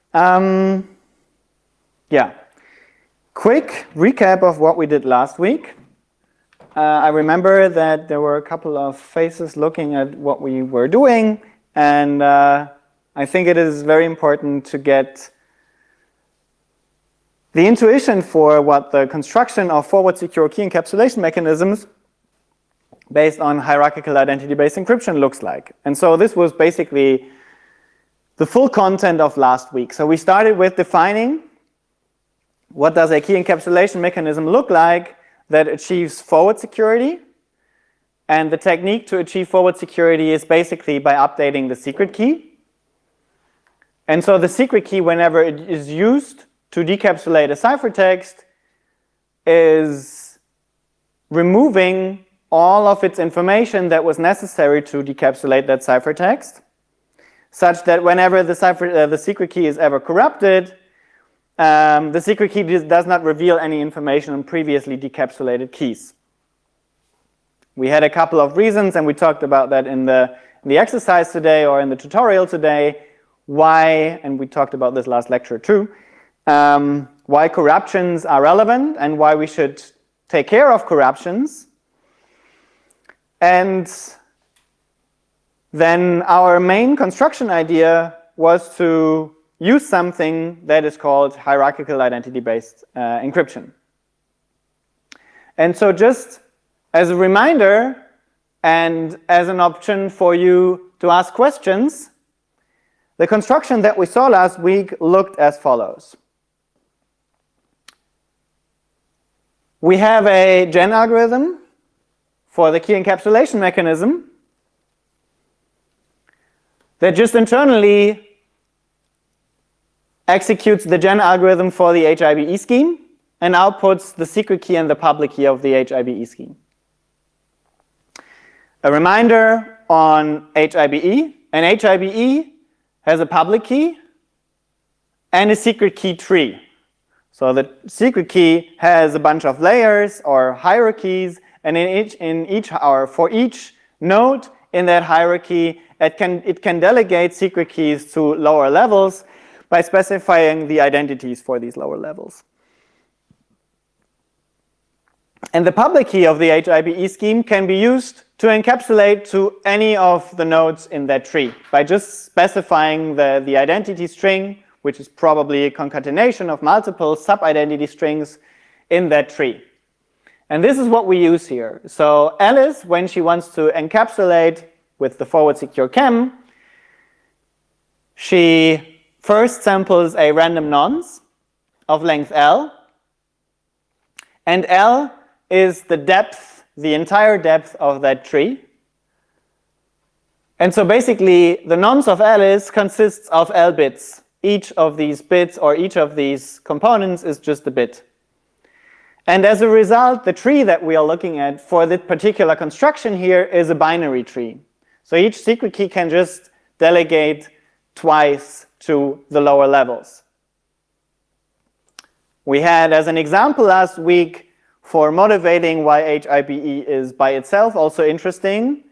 Yeah, quick recap of what we did last week. I remember that there were a couple of faces looking at what we were doing, and I think it is very important to get the intuition for what the construction of forward secure key encapsulation mechanisms based on hierarchical identity-based encryption looks like. And so this was basically the full content of last week. So we started with defining what does a key encapsulation mechanism look like that achieves forward security. And the technique to achieve forward security is basically by updating the secret key. And so the secret key, whenever it is used to decapsulate a ciphertext, is removing all of its information that was necessary to decapsulate that ciphertext, such that whenever the secret key is ever corrupted, the secret key does not reveal any information on previously decapsulated keys. We had a couple of reasons, and we talked about that in the exercise today or in the tutorial today, why, and we talked about this last lecture too, why corruptions are relevant and why we should take care of corruptions. And then our main construction idea was to use something that is called hierarchical identity-based encryption. And so just as a reminder and as an option for you to ask questions, the construction that we saw last week looked as follows. We have a gen algorithm for the key encapsulation mechanism that just internally executes the gen algorithm for the HIBE scheme and outputs the secret key and the public key of the HIBE scheme. A reminder on HIBE. An HIBE has a public key and a secret key tree. So the secret key has a bunch of layers or hierarchies, and for each node in that hierarchy, it can delegate secret keys to lower levels by specifying the identities for these lower levels. And the public key of the HIBE scheme can be used to encapsulate to any of the nodes in that tree by just specifying the identity string, which is probably a concatenation of multiple sub-identity strings in that tree. And this is what we use here. So Alice, when she wants to encapsulate with the forward secure chem, she first samples a random nonce of length L, and L is the depth, the entire depth of that tree. And so basically, the nonce of Alice consists of L bits. Each of these bits or each of these components is just a bit. And as a result, the tree that we are looking at for this particular construction here is a binary tree. So each secret key can just delegate twice to the lower levels. We had as an example last week for motivating why HIBE is by itself also interesting,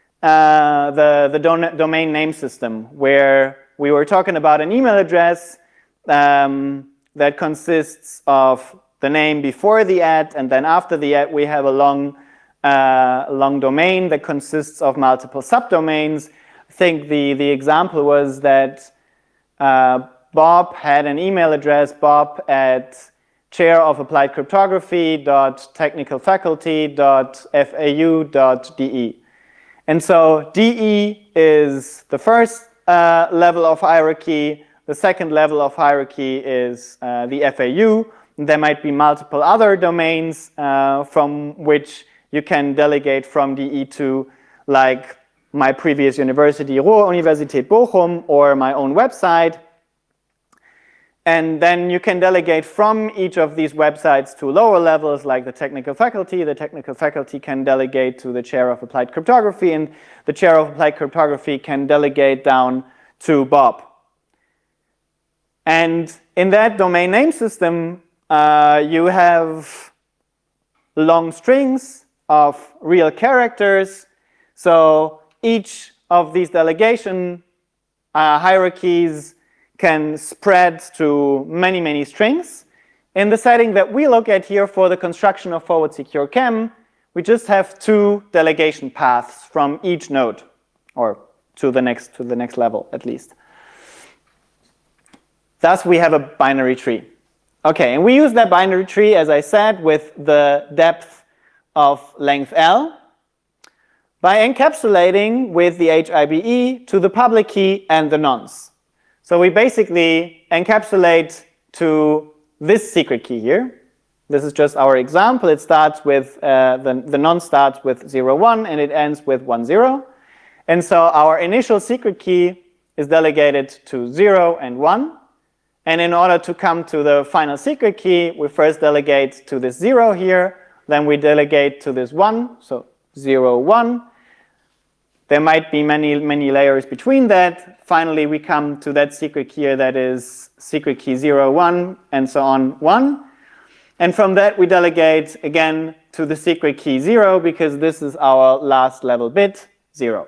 the domain name system, where we were talking about an email address that consists of the name before the @ and then after the @ we have a long domain that consists of multiple subdomains. I think the example was that Bob had an email address, bob@chairofappliedcryptography.technicalfaculty.fau.de. And so DE is the first level of hierarchy. The second level of hierarchy is the FAU. There might be multiple other domains from which you can delegate from DE to, like my previous university, Ruhr-Universität Bochum, or my own website. And then you can delegate from each of these websites to lower levels, like the technical faculty. The technical faculty can delegate to the chair of applied cryptography, and the chair of applied cryptography can delegate down to Bob. And in that domain name system, you have long strings of real characters. So each of these delegation hierarchies can spread to many, many strings. In the setting that we look at here for the construction of forward secure CAM, we just have 2 delegation paths from each node, or to the next level at least. Thus, we have a binary tree. Okay, and we use that binary tree, as I said, with the depth of length L by encapsulating with the HIBE to the public key and the nonce. So we basically encapsulate to this secret key here. This is just our example. It starts with, the nonce starts with 0, 1, and it ends with 1, 0. And so our initial secret key is delegated to 0 and 1. And in order to come to the final secret key, we first delegate to this 0 here, then we delegate to this 1, so 0, 1. There might be many, many layers between that. Finally, we come to that secret key here that is secret key 0, 1, and so on, 1. And from that, we delegate again to the secret key 0, because this is our last level bit, 0.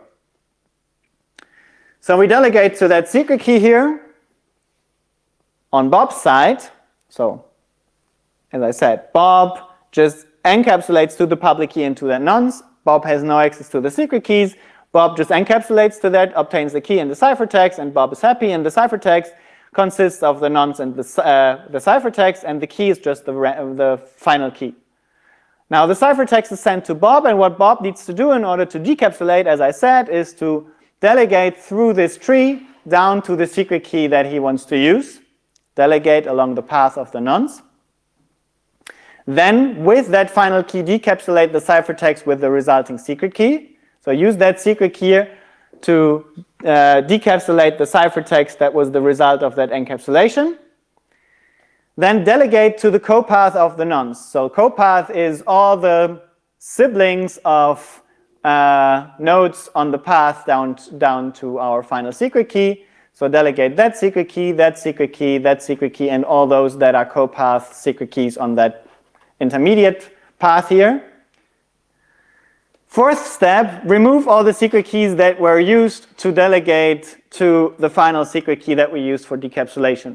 So we delegate to that secret key here. On Bob's side, so as I said, Bob just encapsulates to the public key and to that nonce. Bob has no access to the secret keys. Bob just encapsulates to that, obtains the key and the ciphertext, and Bob is happy. And the ciphertext consists of the nonce and the ciphertext, and the key is just the final key. Now the ciphertext is sent to Bob, and what Bob needs to do in order to decapsulate, as I said, is to delegate through this tree down to the secret key that he wants to use. Delegate along the path of the nonce. Then, with that final key, decapsulate the ciphertext with the resulting secret key. So use that secret key to decapsulate the ciphertext that was the result of that encapsulation. Then delegate to the copath of the nonce. So copath is all the siblings of nodes on the path down to our final secret key. So delegate that secret key, that secret key, that secret key, and all those that are copath secret keys on that intermediate path here. Fourth step, remove all the secret keys that were used to delegate to the final secret key that we used for decapsulation.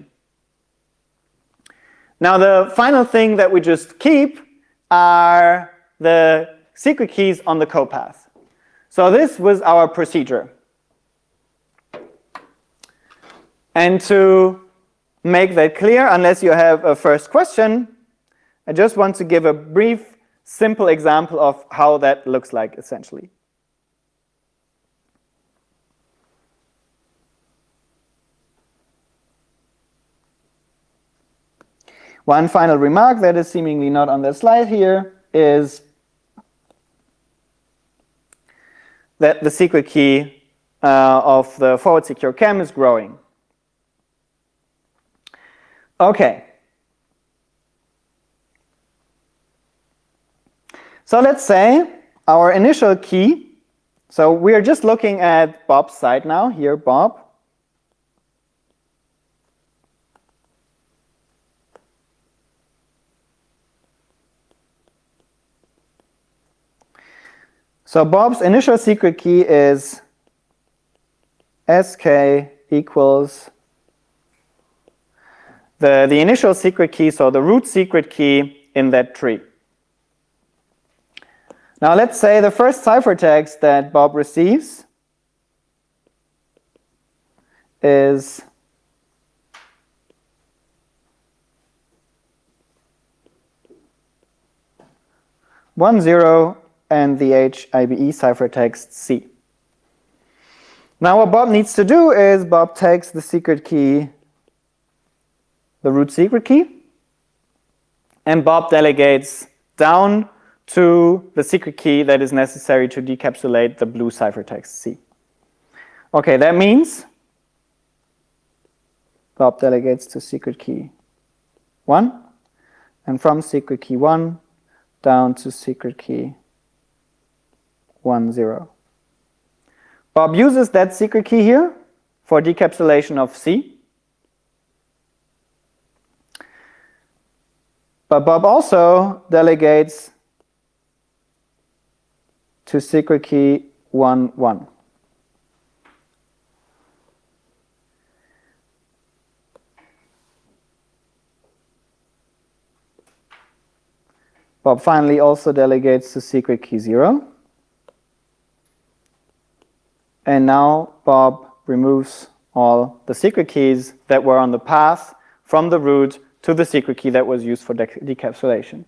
Now the final thing that we just keep are the secret keys on the copath. So this was our procedure. And to make that clear, unless you have a first question, I just want to give a brief, simple example of how that looks like, essentially. One final remark that is seemingly not on the slide here is that the secret key of the forward secure CAM is growing. Okay. So let's say our initial key, so we're just looking at Bob's side now, here Bob. So Bob's initial secret key is SK equals the initial secret key, so the root secret key in that tree. Now let's say the first ciphertext that Bob receives is one zero and the HIBE ciphertext C. Now what Bob needs to do is Bob takes the secret key, the root secret key, and Bob delegates down to the secret key that is necessary to decapsulate the blue ciphertext C. Okay, that means Bob delegates to secret key 1, and from secret key 1 down to secret key 1, 0. Bob uses that secret key here for decapsulation of C. But Bob also delegates to secret key 1, 1. Bob finally also delegates to secret key 0. And now Bob removes all the secret keys that were on the path from the root to the secret key that was used for decapsulation.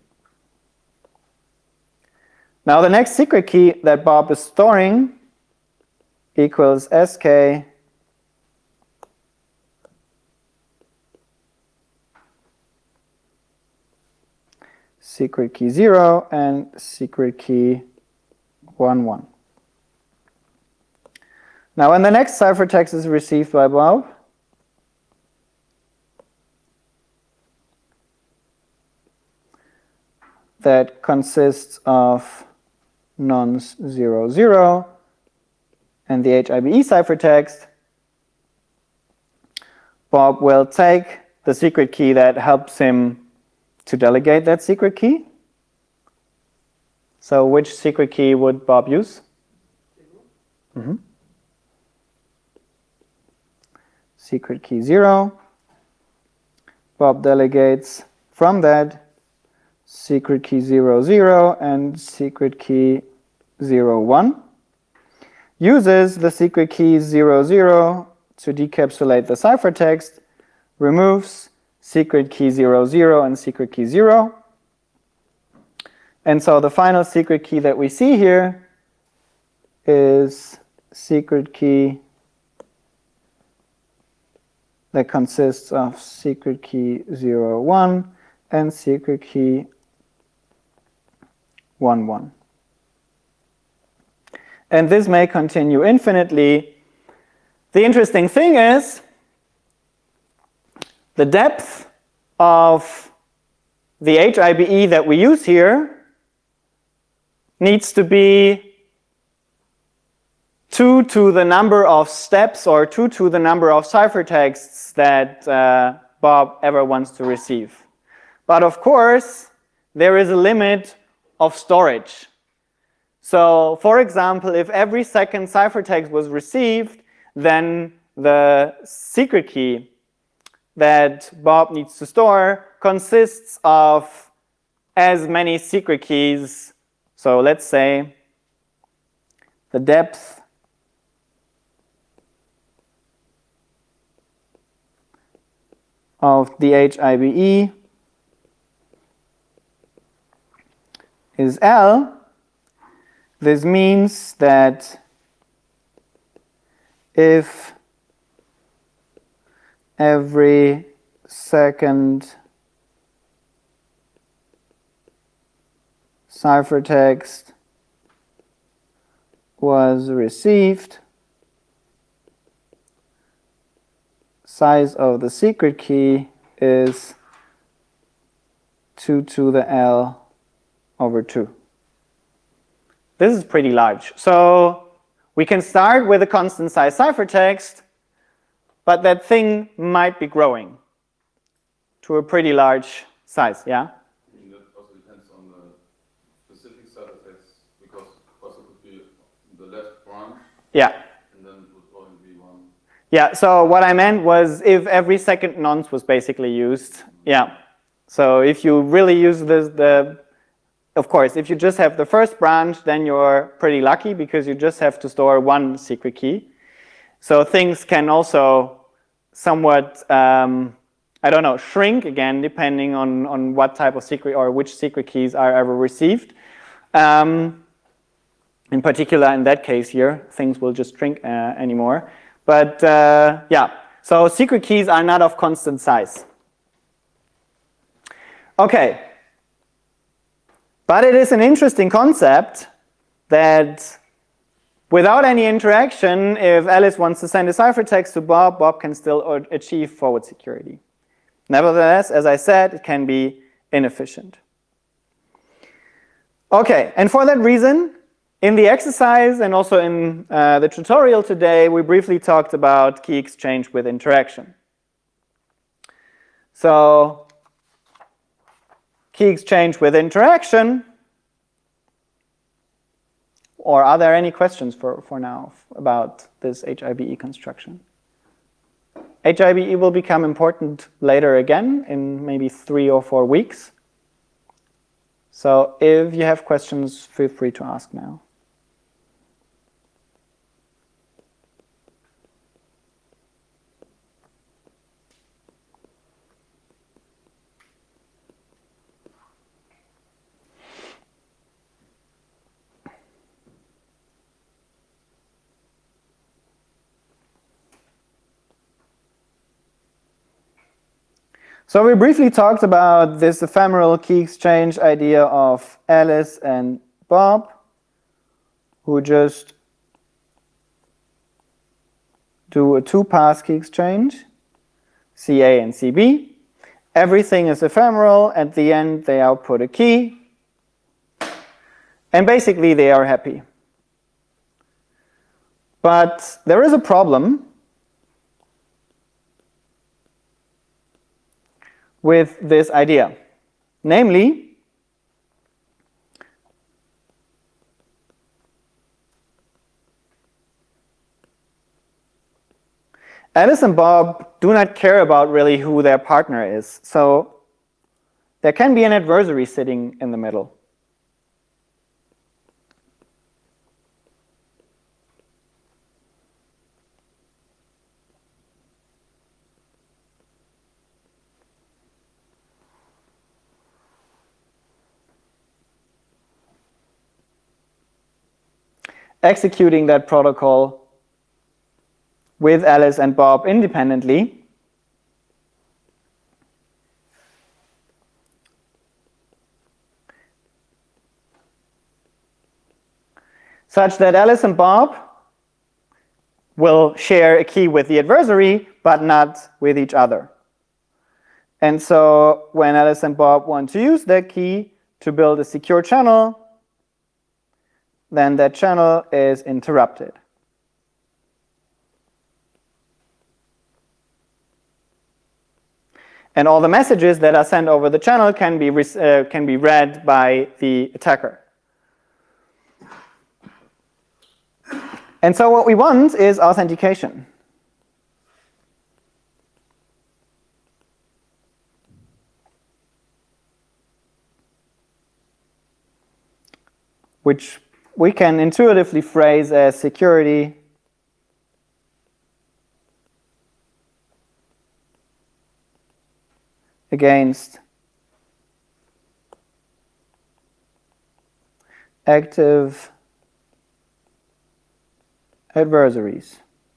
Now the next secret key that Bob is storing equals sk secret key 0 and secret key 11. Now when the next ciphertext is received by Bob, that consists of nonce 0, 0 and the HIBE ciphertext, Bob will take the secret key that helps him to delegate that secret key. So which secret key would Bob use? Secret key 0. Bob delegates from that secret key 0, 0 and secret key 0, 1. Uses the secret key 0, 0 to decapsulate the ciphertext, removes secret key 0, 0 and secret key 0. And so the final secret key that we see here is secret key that consists of secret key 0, 1 and secret key 1, 1. And this may continue infinitely. The interesting thing is the depth of the HIBE that we use here needs to be 2 to the number of steps or 2 to the number of ciphertexts that Bob ever wants to receive. But of course, there is a limit of storage. So, for example, if every second ciphertext was received, then the secret key that Bob needs to store consists of as many secret keys. So let's say the depth of the HIBE is L. This means that if every second ciphertext was received, size of the secret key is 2 to the L over 2. This is pretty large. So we can start with a constant size ciphertext, but that thing might be growing to a pretty large size, yeah? And that also depends on the specific ciphertext, because also could be the left branch. Yeah. And then it would only be one. Yeah, so what I meant was if every second nonce was basically used, yeah. So if you really use of course, if you just have the first branch, then you're pretty lucky because you just have to store one secret key. So things can also somewhat, I don't know, shrink again, depending on what type of secret or which secret keys are ever received. In particular, in that case here, things will just shrink anymore. But yeah, so secret keys are not of constant size. Okay. But it is an interesting concept that without any interaction, if Alice wants to send a ciphertext to Bob, Bob can still achieve forward security. Nevertheless, as I said, it can be inefficient. Okay, and for that reason, in the exercise and also in the tutorial today, we briefly talked about key exchange with interaction. So, key exchange with interaction. Or are there any questions for now about this HIBE construction? HIBE will become important later again in maybe 3 or 4 weeks. So if you have questions, feel free to ask now. So we briefly talked about this ephemeral key exchange idea of Alice and Bob, who just do a two-pass key exchange, CA and CB. Everything is ephemeral. At the end, they output a key. And basically, they are happy. But there is a problem with this idea. Namely, Alice and Bob do not care about really who their partner is. So there can be an adversary sitting in the middle. Executing that protocol with Alice and Bob independently, such that Alice and Bob will share a key with the adversary, but not with each other. And so when Alice and Bob want to use that key to build a secure channel, then that channel is interrupted. And all the messages that are sent over the channel can be read by the attacker. And so what we want is authentication. Which we can intuitively phrase as security against active adversaries.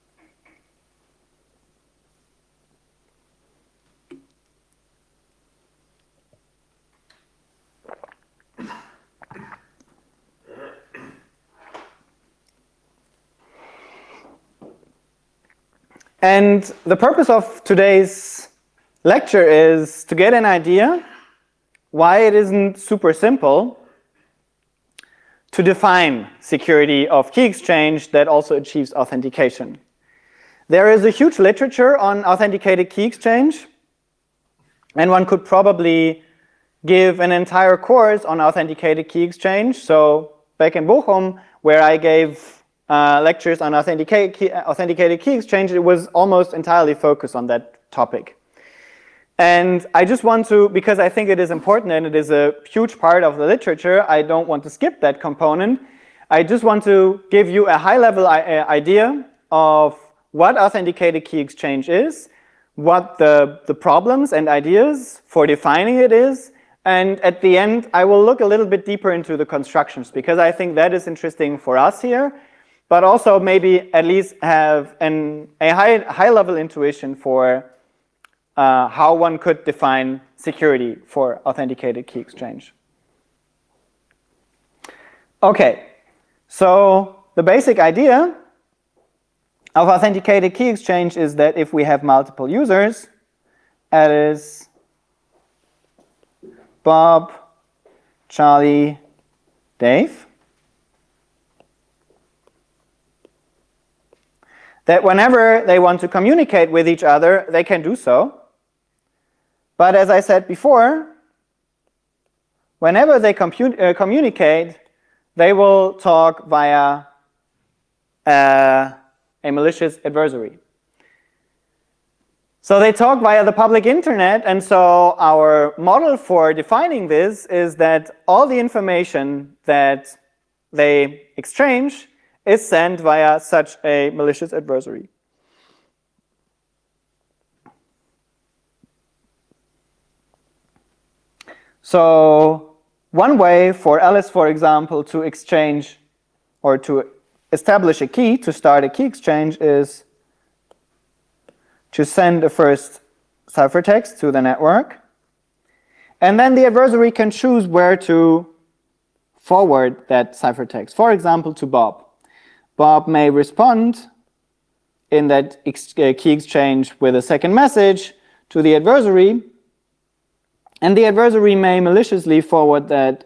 And the purpose of today's lecture is to get an idea why it isn't super simple to define security of key exchange that also achieves authentication. There is a huge literature on authenticated key exchange, and one could probably give an entire course on authenticated key exchange. So back in Bochum, where I gave lectures on authenticated key exchange, it was almost entirely focused on that topic. And I just want to, because I think it is important and it is a huge part of the literature, I don't want to skip that component. I just want to give you a high-level idea of what authenticated key exchange is, what the problems and ideas for defining it is, and at the end, I will look a little bit deeper into the constructions, because I think that is interesting for us here, but also maybe at least have a high-level intuition for how one could define security for authenticated key exchange. Okay, so the basic idea of authenticated key exchange is that if we have multiple users, Alice, Bob, Charlie, Dave, that whenever they want to communicate with each other, they can do so. But as I said before, whenever they communicate, they will talk via a malicious adversary. So they talk via the public internet, and so our model for defining this is that all the information that they exchange is sent via such a malicious adversary. So one way for Alice, for example, to exchange or to establish a key, to start a key exchange, is to send a first ciphertext to the network. And then the adversary can choose where to forward that ciphertext. For example, to Bob. Bob may respond in that key exchange with a second message to the adversary. And the adversary may maliciously forward that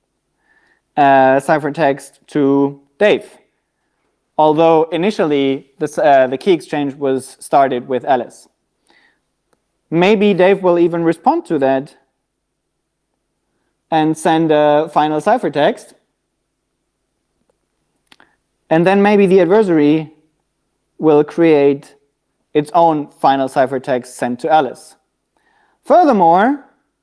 ciphertext to Dave. Although initially the key exchange was started with Alice. Maybe Dave will even respond to that and send a final ciphertext. And then maybe the adversary will create its own final ciphertext sent to Alice. Furthermore,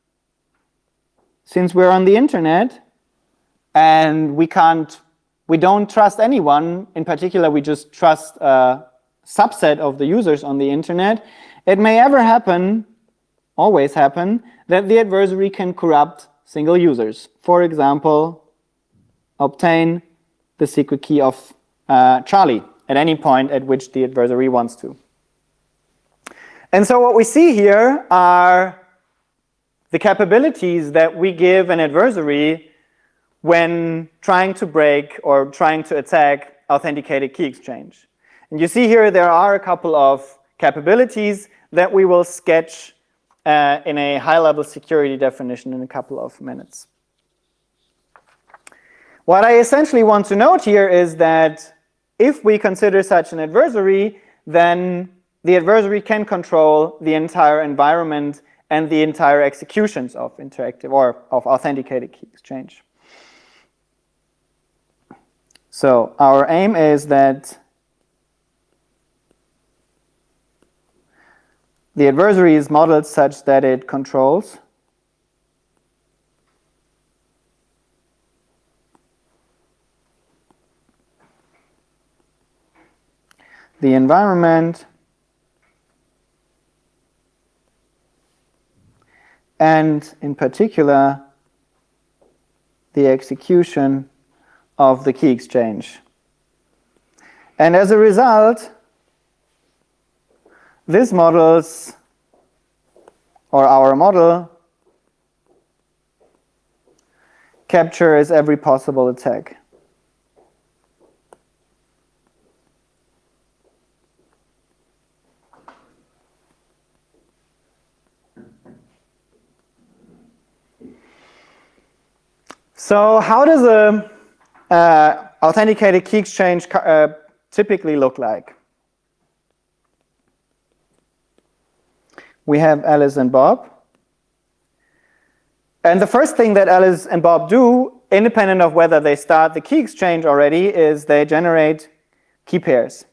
since we're on the internet and we don't trust anyone, in particular we just trust a subset of the users on the internet, it may always happen, that the adversary can corrupt single users. For example, obtain the secret key of Charlie at any point at which the adversary wants to. And so what we see here are the capabilities that we give an adversary when trying to break or trying to attack authenticated key exchange. And you see here there are a couple of capabilities that we will sketch in a high-level security definition in a couple of minutes. What I essentially want to note here is that if we consider such an adversary, then the adversary can control the entire environment and the entire executions of interactive or of authenticated key exchange. So our aim is that the adversary is modeled such that it controls the environment and, in particular, the execution of the key exchange. And as a result, this models, or our model, captures every possible attack. So how does a authenticated key exchange typically look like? We have Alice and Bob. And the first thing that Alice and Bob do, independent of whether they start the key exchange already, is they generate key pairs.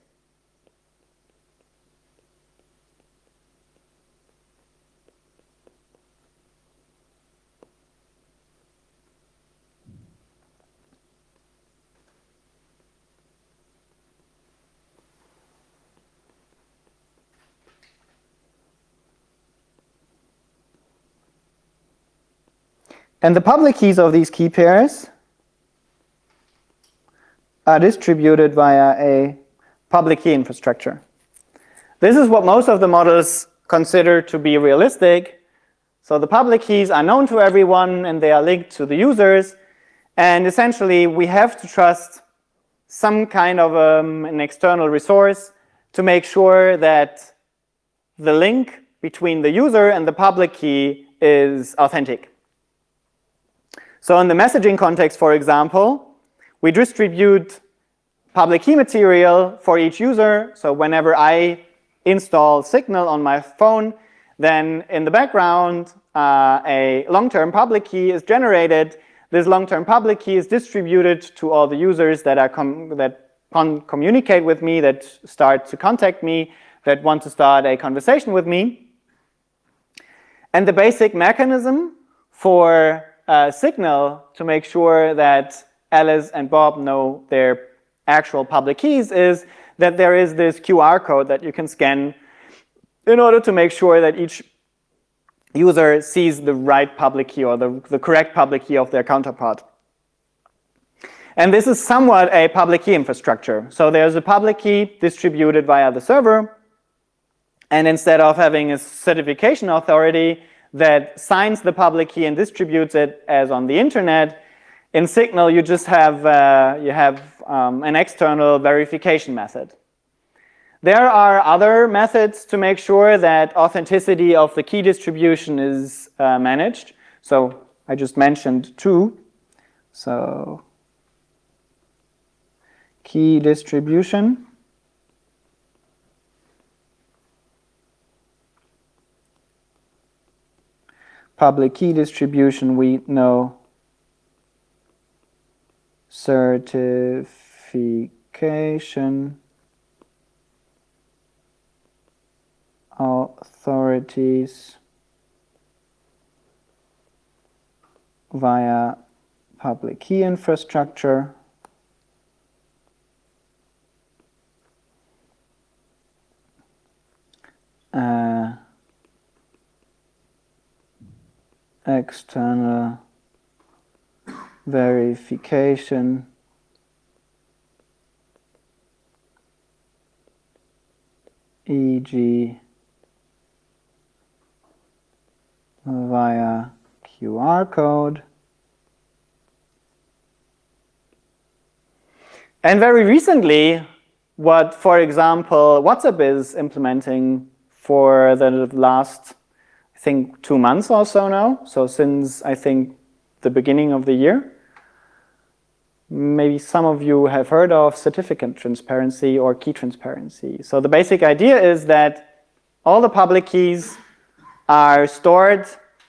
And the public keys of these key pairs are distributed via a public key infrastructure. This is what most of the models consider to be realistic. So the public keys are known to everyone and they are linked to the users. And essentially we have to trust some kind of an external resource to make sure that the link between the user and the public key is authentic. So in the messaging context, for example, we distribute public key material for each user. So whenever I install Signal on my phone, then in the background, a long-term public key is generated. This long-term public key is distributed to all the users that communicate with me, that start to contact me that want to start a conversation with me. And the basic mechanism for Signal to make sure that Alice and Bob know their actual public keys is that there is this QR code that you can scan in order to make sure that each user sees the right public key or the correct public key of their counterpart. And this is somewhat a public key infrastructure. So there's a public key distributed via the server, and instead of having a certification authority that signs the public key and distributes it as on the internet, in Signal you just have an external verification method. There are other methods to make sure that authenticity of the key distribution is managed. So I just mentioned two. So key distribution. Public key distribution, we know certification authorities via public key infrastructure. External verification e.g. via QR code. And very recently, what, for example, WhatsApp is implementing for the last, I think, 2 months or so now, so since, I think, the beginning of the year, maybe some of you have heard of certificate transparency or key transparency. So the basic idea is that all the public keys are stored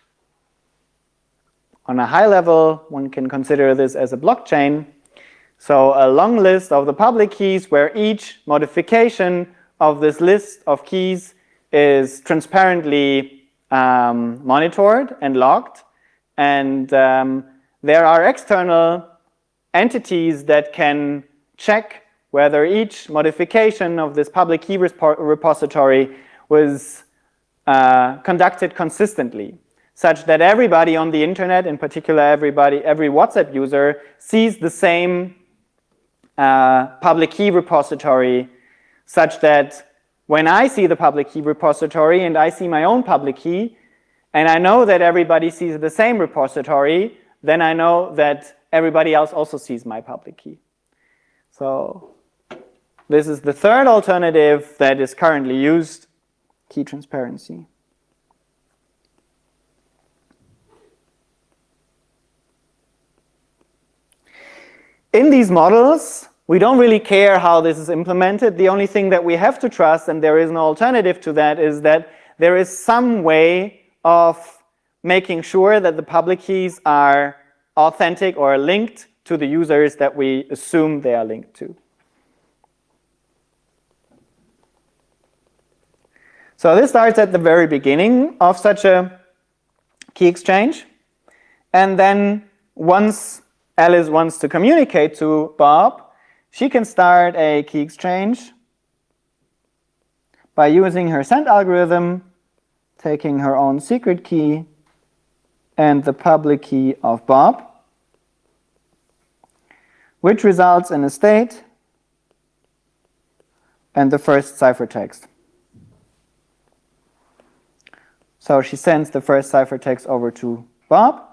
on a high level. One can consider this as a blockchain. So a long list of the public keys where each modification of this list of keys is transparently monitored and logged. And there are external entities that can check whether each modification of this public key repository was conducted consistently, such that everybody on the internet, in particular every WhatsApp user, sees the same public key repository, such that when I see the public key repository and I see my own public key, and I know that everybody sees the same repository, then I know that everybody else also sees my public key. So this is the third alternative that is currently used, key transparency. In these models, we don't really care how this is implemented. The only thing that we have to trust, and there is an alternative to that, is that there is some way of making sure that the public keys are authentic or linked to the users that we assume they are linked to. So this starts at the very beginning of such a key exchange. And then once Alice wants to communicate to Bob, she can start a key exchange by using her send algorithm, taking her own secret key and the public key of Bob, which results in a state and the first ciphertext. So she sends the first ciphertext over to Bob,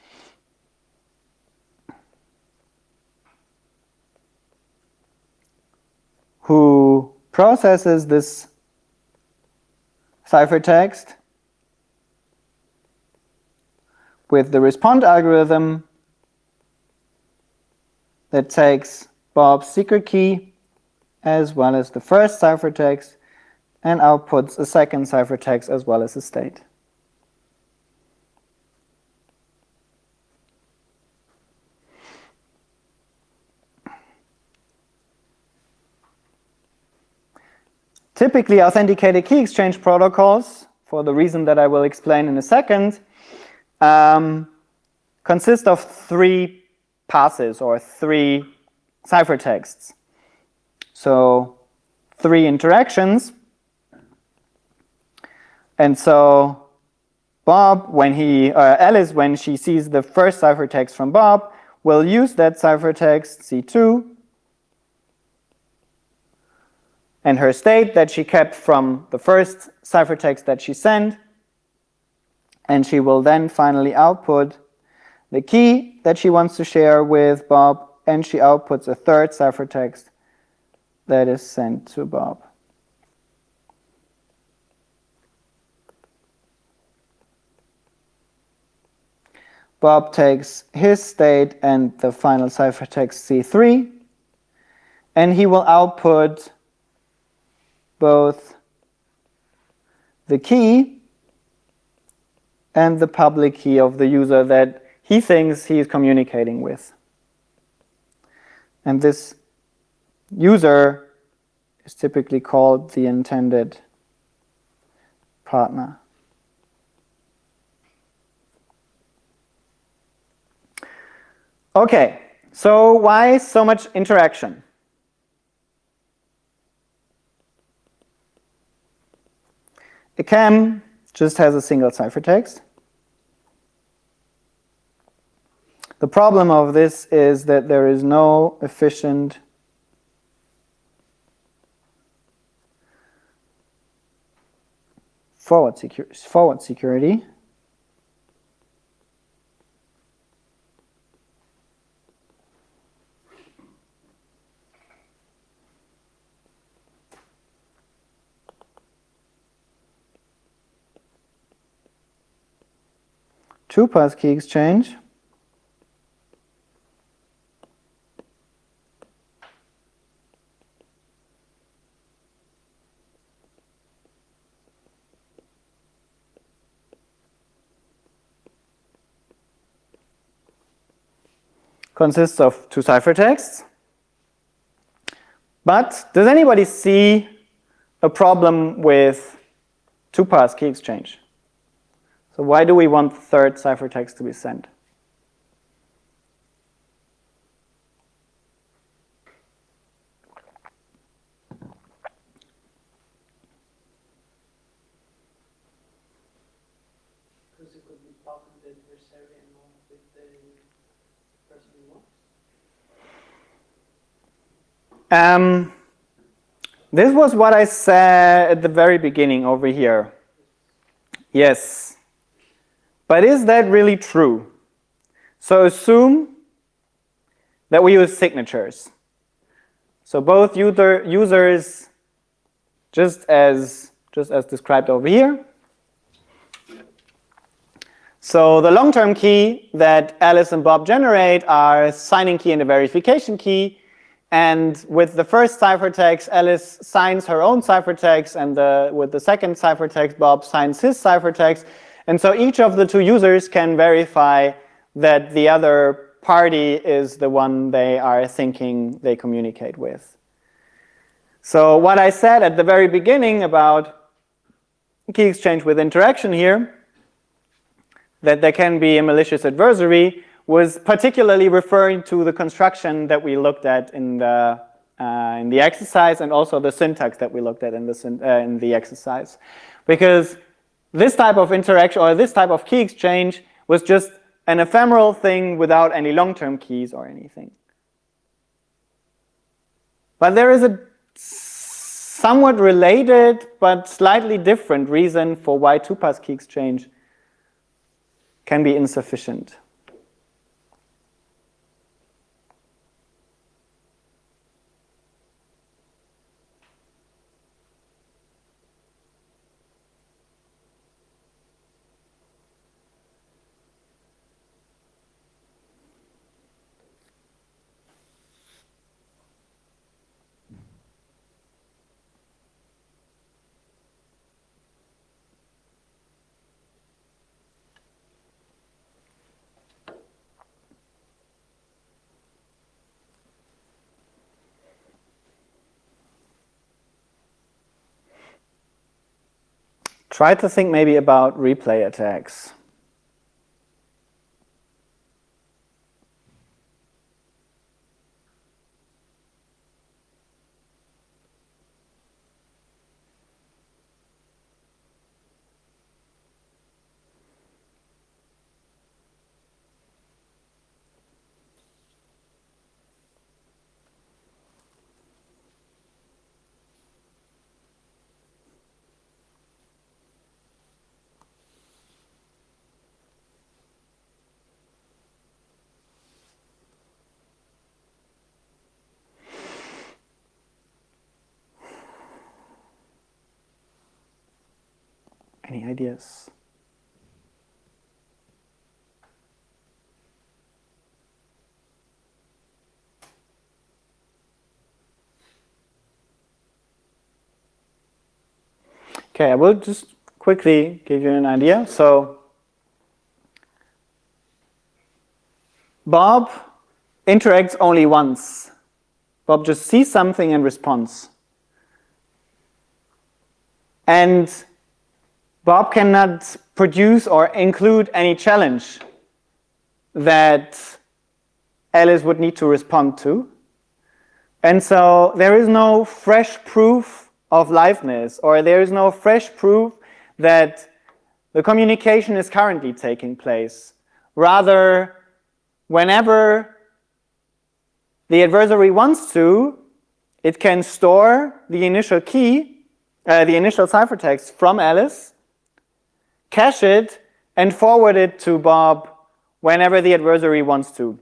who processes this ciphertext with the respond algorithm that takes Bob's secret key as well as the first ciphertext and outputs a second ciphertext as well as a state. typically authenticated key exchange protocols, for the reason that I will explain in a second, consist of 3 passes or 3 ciphertexts. So 3 interactions. And so Bob, Alice, when she sees the first ciphertext from Bob, will use that ciphertext C2 and her state that she kept from the first ciphertext that she sent, and she will then finally output the key that she wants to share with Bob, and she outputs a 3rd ciphertext that is sent to Bob. Bob takes his state and the final ciphertext C3, and he will output both the key and the public key of the user that he thinks he is communicating with. And this user is typically called the intended partner. Okay, so why so much interaction? A CAM just has a single ciphertext. The problem of this is that there is no efficient forward security. Two-pass key exchange consists of 2 ciphertexts. But does anybody see a problem with two-pass key exchange? So why do we want the 3rd ciphertext to be sent? Because it could be part of the adversary and not with the person who wants. This was what I said at the very beginning over here. Yes. But is that really true? So assume that we use signatures. So both users, just as described over here. So the long-term key that Alice and Bob generate are signing key and a verification key. And with the first ciphertext, Alice signs her own ciphertext, and with the second ciphertext, Bob signs his ciphertext. And so each of the 2 users can verify that the other party is the one they are thinking they communicate with. So what I said at the very beginning about key exchange with interaction here, that there can be a malicious adversary, was particularly referring to the construction that we looked at in the exercise, and also the syntax that we looked at in the exercise. Because this type of interaction, or this type of key exchange, was just an ephemeral thing without any long-term keys or anything. But there is a somewhat related but slightly different reason for why two-pass key exchange can be insufficient. try to think maybe about replay attacks. Any ideas? Okay, I will just quickly give you an idea. So Bob interacts only once. Bob just sees something and responds. And Bob cannot produce or include any challenge that Alice would need to respond to. And so there is no fresh proof of liveness, or there is no fresh proof that the communication is currently taking place. Rather, whenever the adversary wants to, it can store the initial key, the initial ciphertext from Alice, cache it, and forward it to Bob whenever the adversary wants to.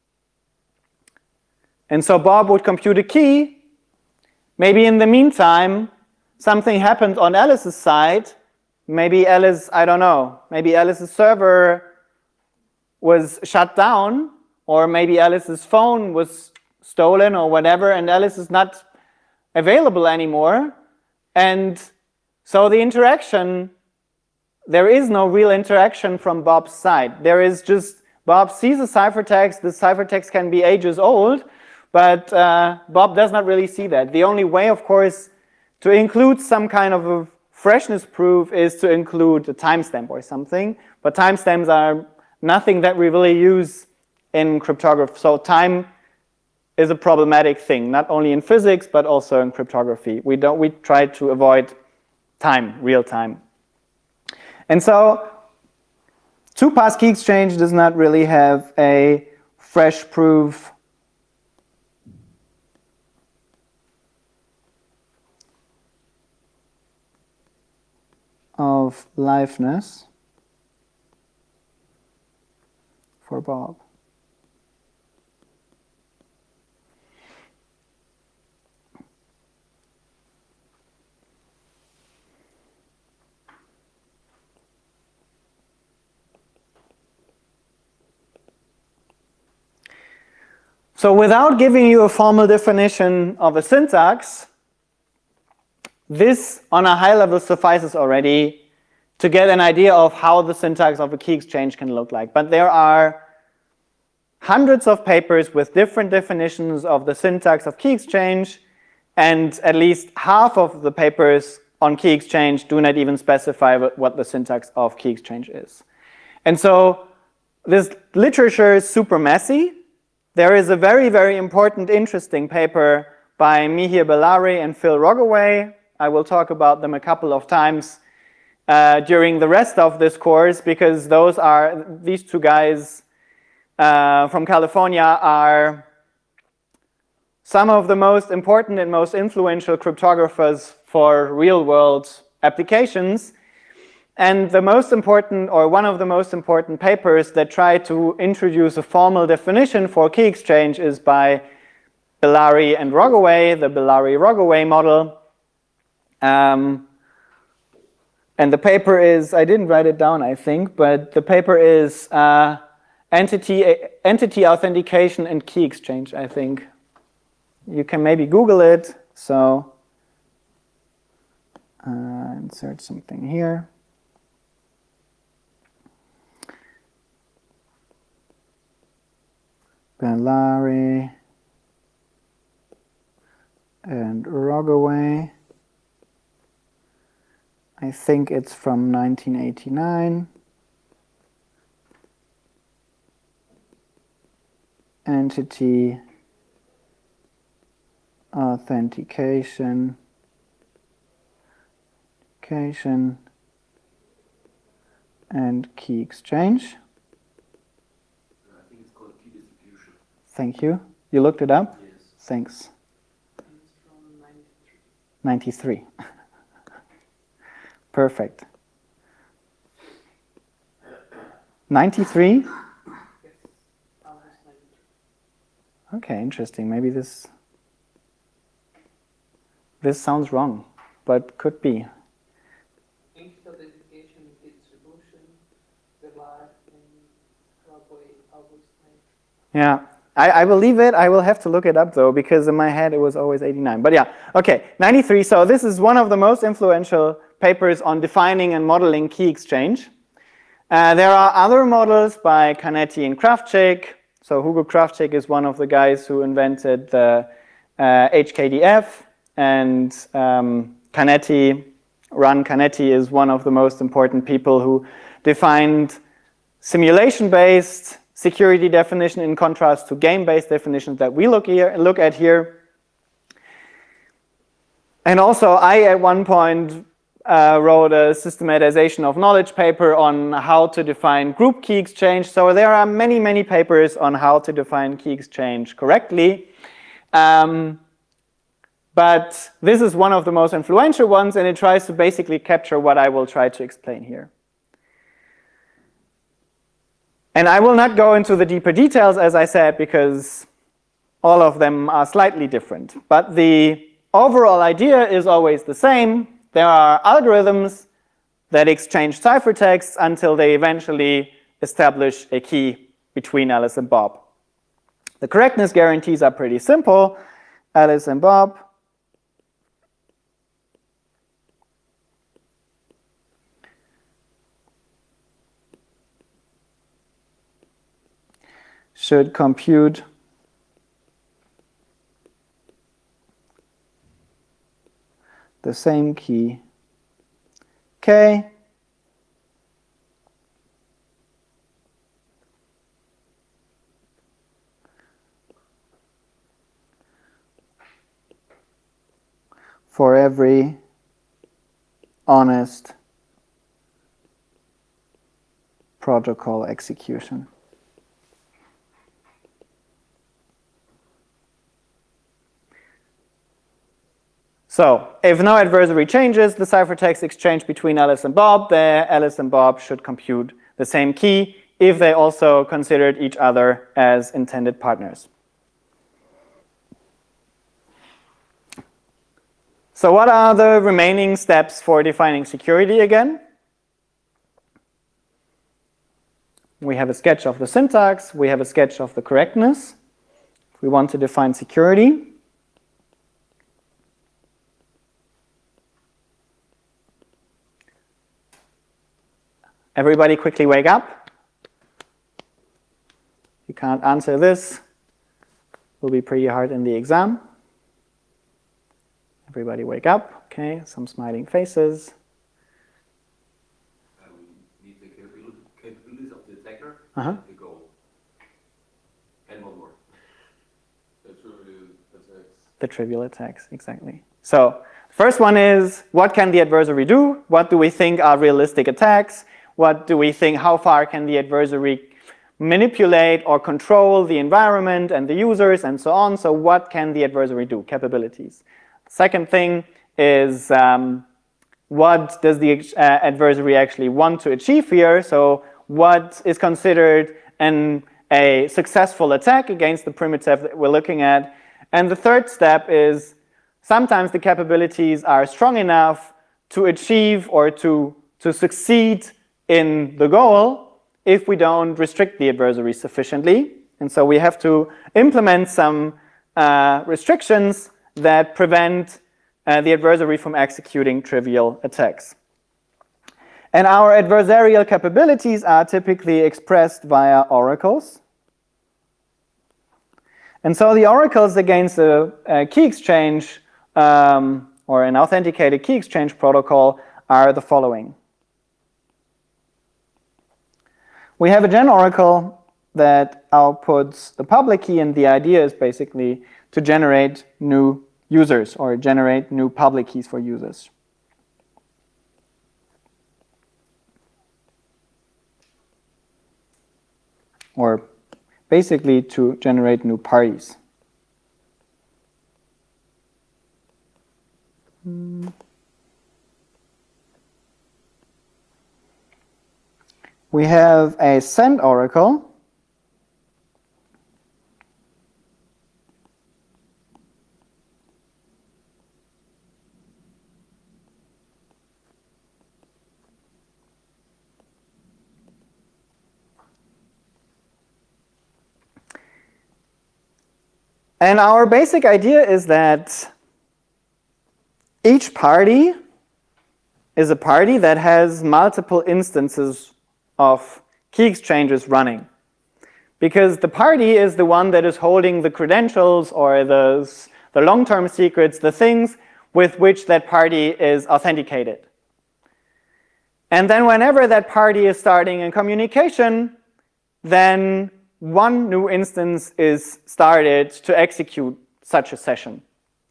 And so Bob would compute a key. Maybe in the meantime, something happened on Alice's side. Maybe Alice, I don't know, maybe Alice's server was shut down, or maybe Alice's phone was stolen or whatever, and Alice is not available anymore. And so the interaction, there is no real interaction from Bob's side. There is just, Bob sees a ciphertext, the ciphertext can be ages old, but Bob does not really see that. The only way, of course, to include some kind of a freshness proof is to include a timestamp or something, but timestamps are nothing that we really use in cryptography. So time is a problematic thing, not only in physics, but also in cryptography. We try to avoid time, real time. And so two-pass key exchange does not really have a fresh proof of liveness for Bob. So without giving you a formal definition of a syntax, this on a high level suffices already to get an idea of how the syntax of a key exchange can look like. But there are hundreds of papers with different definitions of the syntax of key exchange, and at least half of the papers on key exchange do not even specify what the syntax of key exchange is. And so this literature is super messy. There is a very, very important, interesting paper by Mihir Bellary and Phil Rogaway. I will talk about them a couple of times during the rest of this course, because these two guys from California are some of the most important and most influential cryptographers for real-world applications. And the most important, or one of the most important papers that try to introduce a formal definition for key exchange is by Bellary and Rogaway, the Bellary-Rogaway model. And the paper is, I didn't write it down, I think, but the paper is entity authentication and key exchange, I think. You can maybe Google it. So insert something here. Bellary and Rogaway. I think it's from 1989. Entity authentication and key exchange. I think it's called key distribution. Thank you. You looked it up? Yes. Thanks. It's from 93. 93. Perfect. 93? Yes, August 93. Okay, interesting. Maybe this sounds wrong, but could be. Entity authentication and key distribution, the live in probably August 93. Yeah, I believe it. I will have to look it up though, because in my head it was always 89. But yeah, okay, 93. So this is one of the most influential papers on defining and modeling key exchange. There are other models by Canetti and Kravchik. So Hugo Kravchik is one of the guys who invented the HKDF, and Canetti is one of the most important people who defined simulation-based security definition in contrast to game-based definitions that we look at here. And also, I at one point wrote a systematization of knowledge paper on how to define group key exchange. So there are many, many papers on how to define key exchange correctly. But this is one of the most influential ones, and it tries to basically capture what I will try to explain here. And I will not go into the deeper details, as I said, because all of them are slightly different. But the overall idea is always the same. There are algorithms that exchange ciphertexts until they eventually establish a key between Alice and Bob. The correctness guarantees are pretty simple. Alice and Bob should compute the same key K for every honest protocol execution. So, if no adversary changes the ciphertext exchange between Alice and Bob, then Alice and Bob should compute the same key if they also considered each other as intended partners. So what are the remaining steps for defining security again? We have a sketch of the syntax, we have a sketch of the correctness. If we want to define security, everybody quickly wake up. If you can't answer this, it will be pretty hard in the exam. Everybody wake up. Okay, some smiling faces. We need the capabilities of the attacker Uh-huh. and the goal. And one more. The trivial attacks. The trivial attacks, exactly. So, first one is, what can the adversary do? What do we think are realistic attacks? What do we think, how far can the adversary manipulate or control the environment and the users and so on? So what can the adversary do? Capabilities. Second thing is, what does the adversary actually want to achieve here? So what is considered a successful attack against the primitive that we're looking at? And the third step is, sometimes the capabilities are strong enough to achieve or to succeed in the goal if we don't restrict the adversary sufficiently. And so we have to implement some restrictions that prevent the adversary from executing trivial attacks. And our adversarial capabilities are typically expressed via oracles. And so the oracles against a key exchange or an authenticated key exchange protocol are the following. We have a gen oracle that outputs the public key, and the idea is basically to generate new users or generate new public keys for users. Or basically to generate new parties. We have a send oracle. And our basic idea is that each party is a party that has multiple instances of key exchanges running. Because the party is the one that is holding the credentials or the long-term secrets, the things with which that party is authenticated. And then whenever that party is starting a communication, then one new instance is started to execute such a session.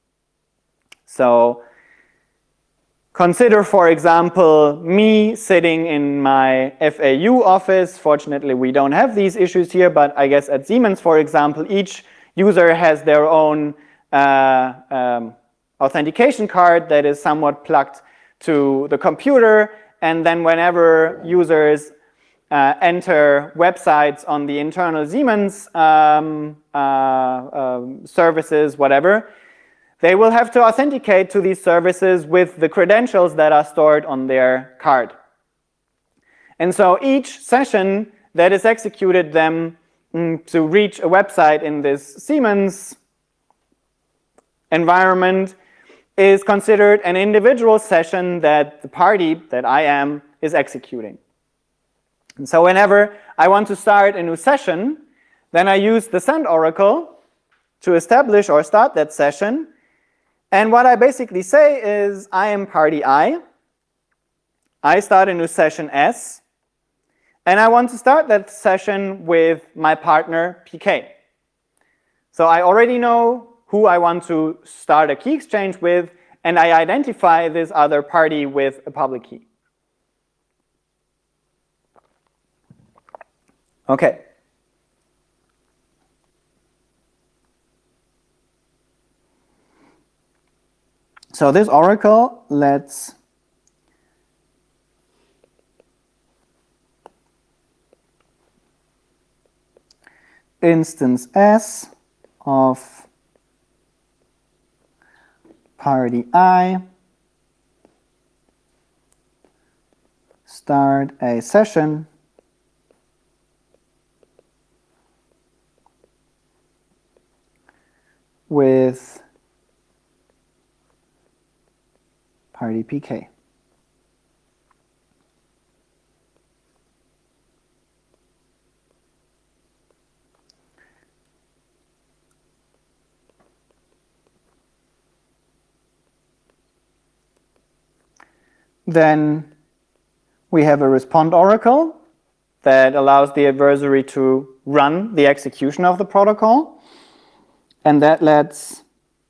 So consider, for example, me sitting in my FAU office. Fortunately, we don't have these issues here, but I guess at Siemens, for example, each user has their own authentication card that is somewhat plugged to the computer, and then whenever users enter websites on the internal Siemens services, whatever, they will have to authenticate to these services with the credentials that are stored on their card. And so each session that is executed then to reach a website in this Siemens environment is considered an individual session that the party that I am is executing. And so whenever I want to start a new session, then I use the send oracle to establish or start that session. And what I basically say is I am party I start a new session S, and I want to start that session with my partner PK. So I already know who I want to start a key exchange with, and I identify this other party with a public key. Okay. So this oracle lets instance S of party I start a session with party PK. Then we have a respond oracle that allows the adversary to run the execution of the protocol, and that lets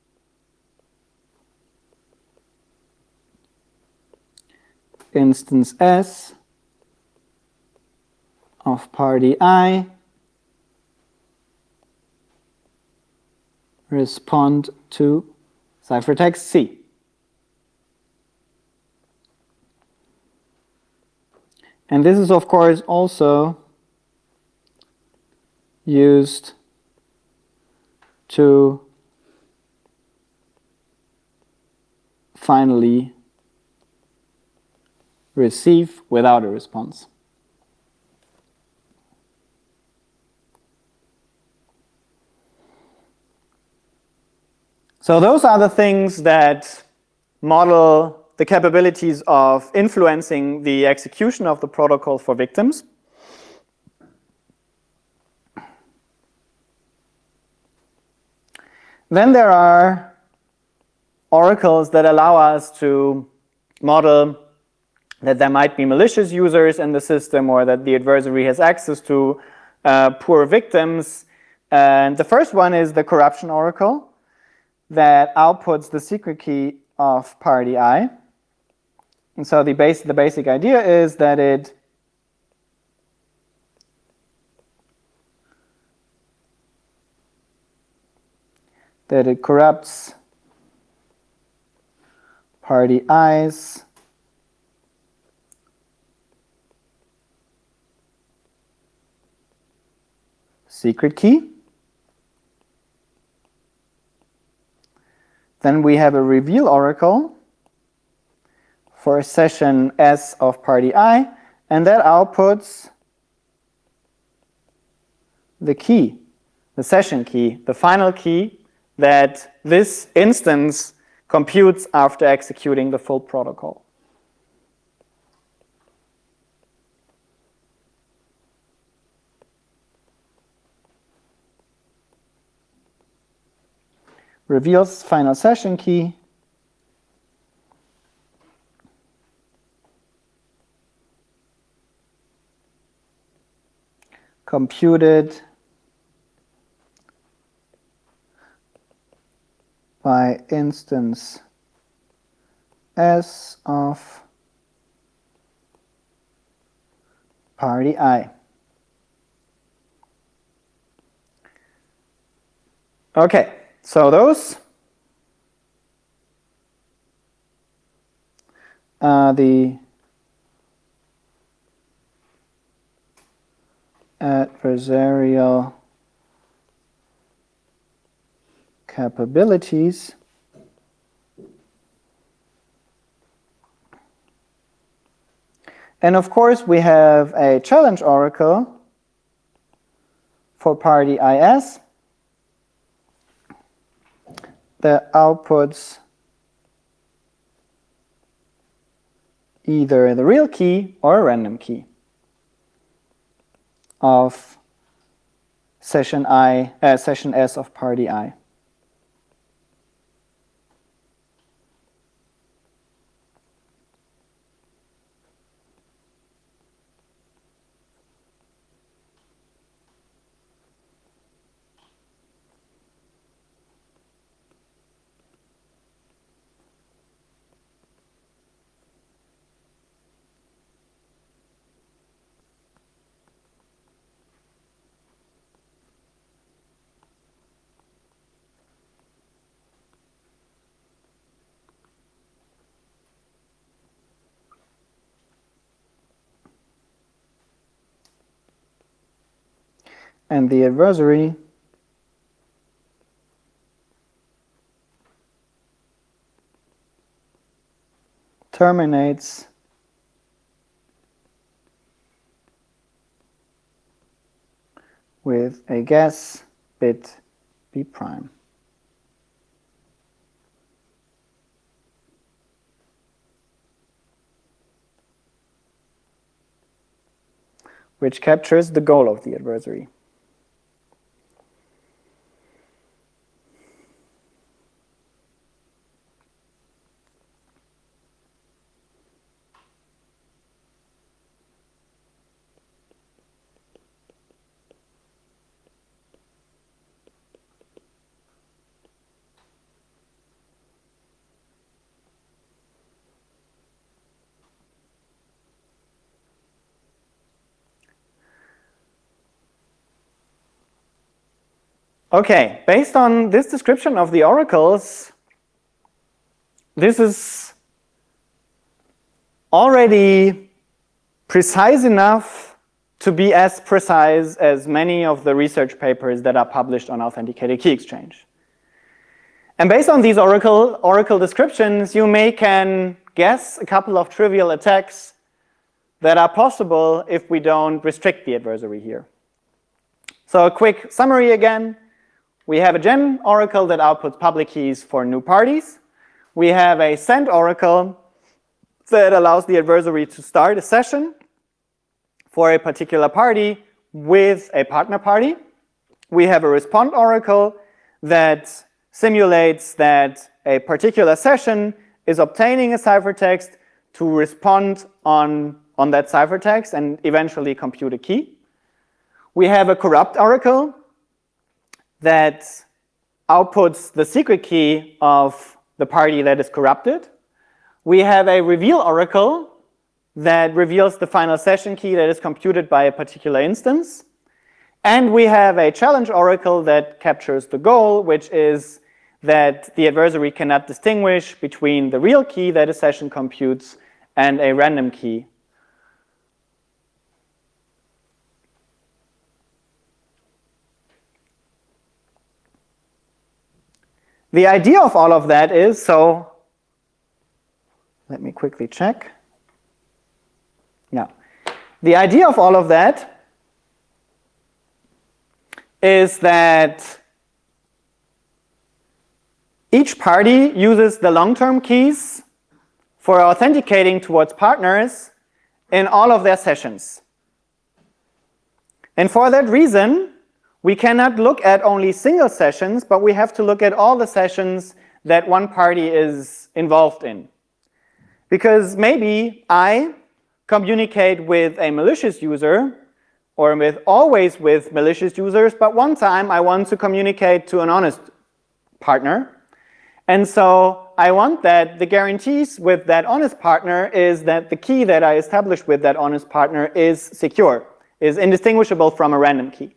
instance S of party I respond to ciphertext C. And this is, of course, also used to finally receive without a response. So those are the things that model the capabilities of influencing the execution of the protocol for victims. Then there are oracles that allow us to model that there might be malicious users in the system or that the adversary has access to poor victims. And the first one is the corruption oracle that outputs the secret key of party I. And so the basic idea is that it corrupts party I's secret key. Then we have a reveal oracle for a session S of party I, and that outputs the key, the session key, the final key that this instance computes after executing the full protocol. Reveals final session key. Computed by instance S of party I. Okay, so those are the adversarial capabilities and of course we have a challenge oracle for party IS that outputs either the real key or a random key of session S of party I. And the adversary terminates with a guess bit B prime. Which captures the goal of the adversary. Okay, based on this description of the oracles, this is already precise enough to be as precise as many of the research papers that are published on authenticated key exchange. And based on these oracle descriptions, you can guess a couple of trivial attacks that are possible if we don't restrict the adversary here. So a quick summary again. We have a gen oracle that outputs public keys for new parties. We have a send oracle that allows the adversary to start a session for a particular party with a partner party. We have a respond oracle that simulates that a particular session is obtaining a ciphertext to respond on that ciphertext and eventually compute a key. We have a corrupt oracle that outputs the secret key of the party that is corrupted. We have a reveal oracle that reveals the final session key that is computed by a particular instance. And we have a challenge oracle that captures the goal, which is that the adversary cannot distinguish between the real key that a session computes and a random key. The idea of all of that is, so let me quickly check. Yeah. The idea of all of that is that each party uses the long-term keys for authenticating towards partners in all of their sessions. And for that reason, we cannot look at only single sessions, but we have to look at all the sessions that one party is involved in. Because maybe I communicate with a malicious user, or always with malicious users, but one time I want to communicate to an honest partner. And so I want that the guarantees with that honest partner is that the key that I establish with that honest partner is secure, is indistinguishable from a random key.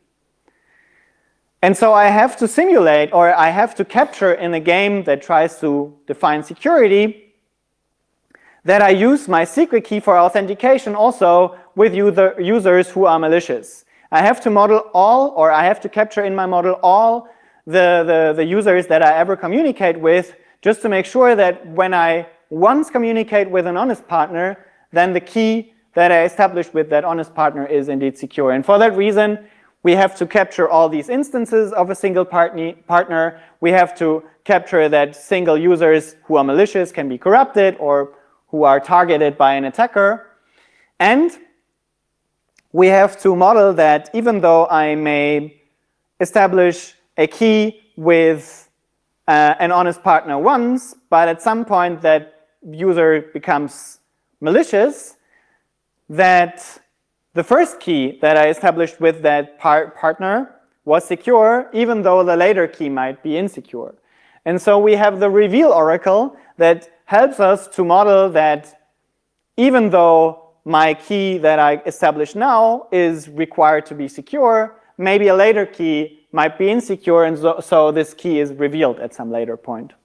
And so I have to simulate, or I have to capture in a game that tries to define security, that I use my secret key for authentication also with users who are malicious. I have to model all, or I have to capture in my model all the users that I ever communicate with, just to make sure that when I once communicate with an honest partner, then the key that I established with that honest partner is indeed secure. And for that reason, we have to capture all these instances of a single partner. We have to capture that single users who are malicious can be corrupted or who are targeted by an attacker. And we have to model that even though I may establish a key with an honest partner once, but at some point that user becomes malicious, that the first key that I established with that partner was secure, even though the later key might be insecure. And so we have the reveal oracle that helps us to model that even though my key that I establish now is required to be secure, maybe a later key might be insecure, and so this key is revealed at some later point.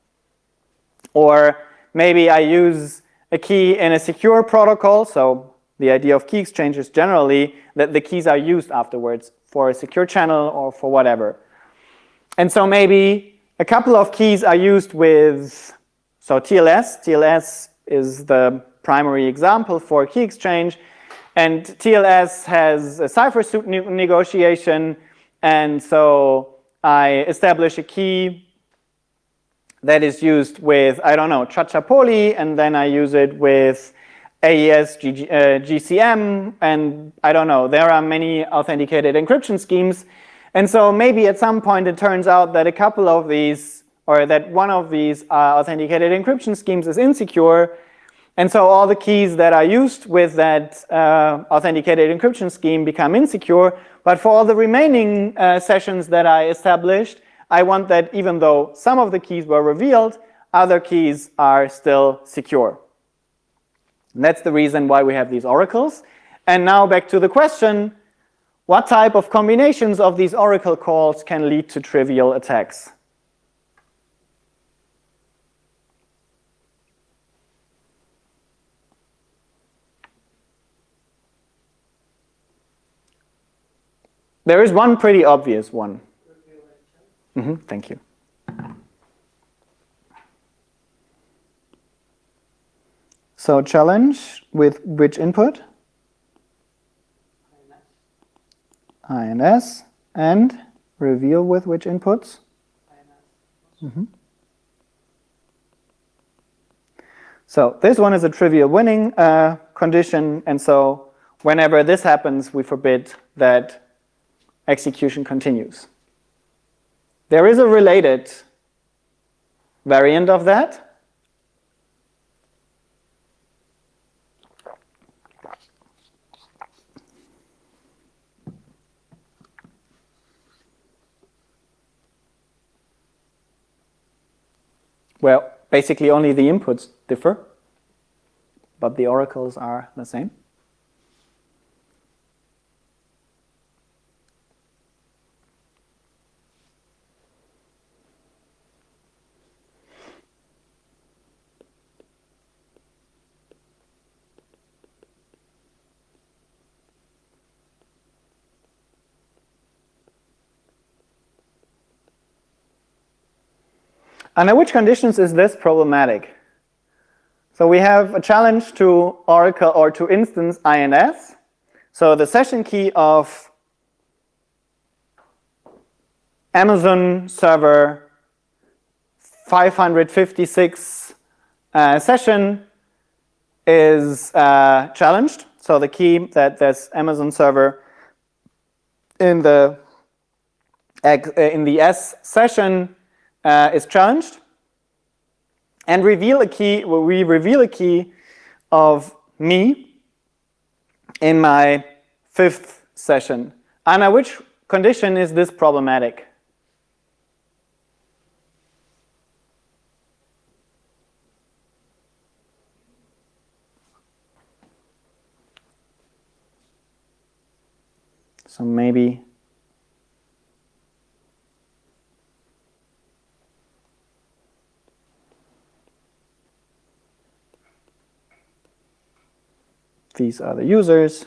Or maybe I use a key in a secure protocol, so the idea of key exchange is generally that the keys are used afterwards for a secure channel or for whatever. And so maybe a couple of keys are used with, so TLS. TLS is the primary example for key exchange. And TLS has a cipher suit negotiation. And so I establish a key that is used with, I don't know, Chachapoly, and then I use it with AES GCM, and I don't know, there are many authenticated encryption schemes. And so maybe at some point it turns out that a couple of these, or that one of these authenticated encryption schemes is insecure. And so all the keys that are used with that authenticated encryption scheme become insecure. But for all the remaining sessions that I established, I want that even though some of the keys were revealed, other keys are still secure. And that's the reason why we have these oracles. And now back to the question, what type of combinations of these oracle calls can lead to trivial attacks? There is one pretty obvious one. Thank you. So challenge with which input? INS. And reveal with which inputs? So this one is a trivial winning condition, and so whenever this happens, we forbid that execution continues. There is a related variant of that. where basically only the inputs differ, but the oracles are the same. Under which conditions is this problematic? So we have a challenge to Oracle or to instance INS. So the session key of Amazon server 556 session is challenged. So the key that this Amazon server in the S session is challenged, and we reveal a key of me in my 5th session. Under which condition is this problematic? So maybe these are the users.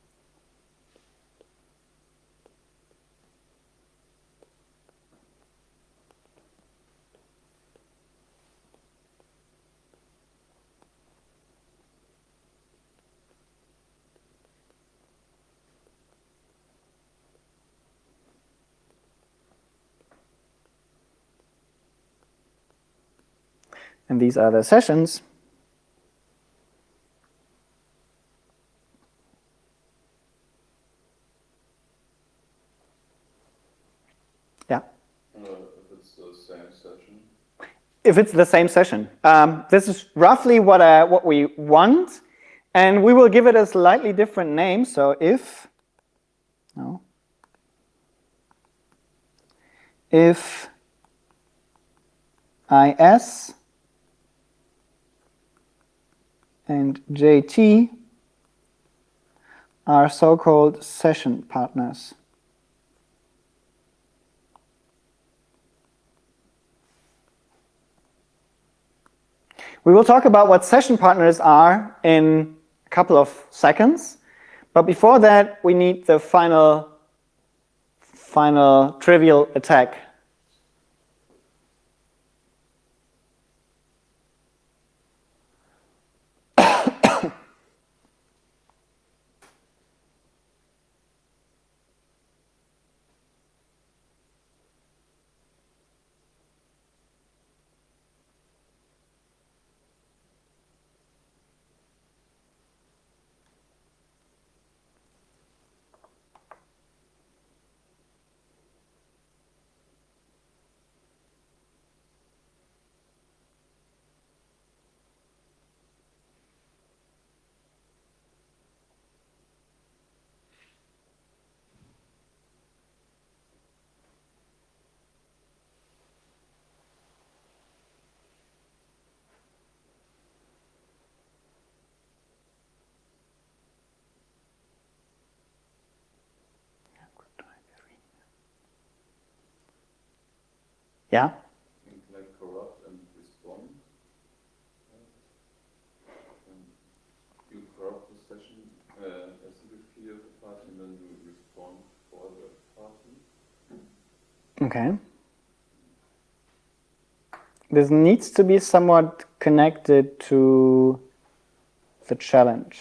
And these are the sessions. Yeah. If it's the same session. If it's the same session. This is roughly what we want, and we will give it a slightly different name. So if IS and JT are so-called session partners. We will talk about what session partners are in a couple of seconds, but before that we need the final trivial attack. Yeah? Like corrupt and respond. And you corrupt the session, a secret key of the party, and then you respond for the party. Okay. This needs to be somewhat connected to the challenge.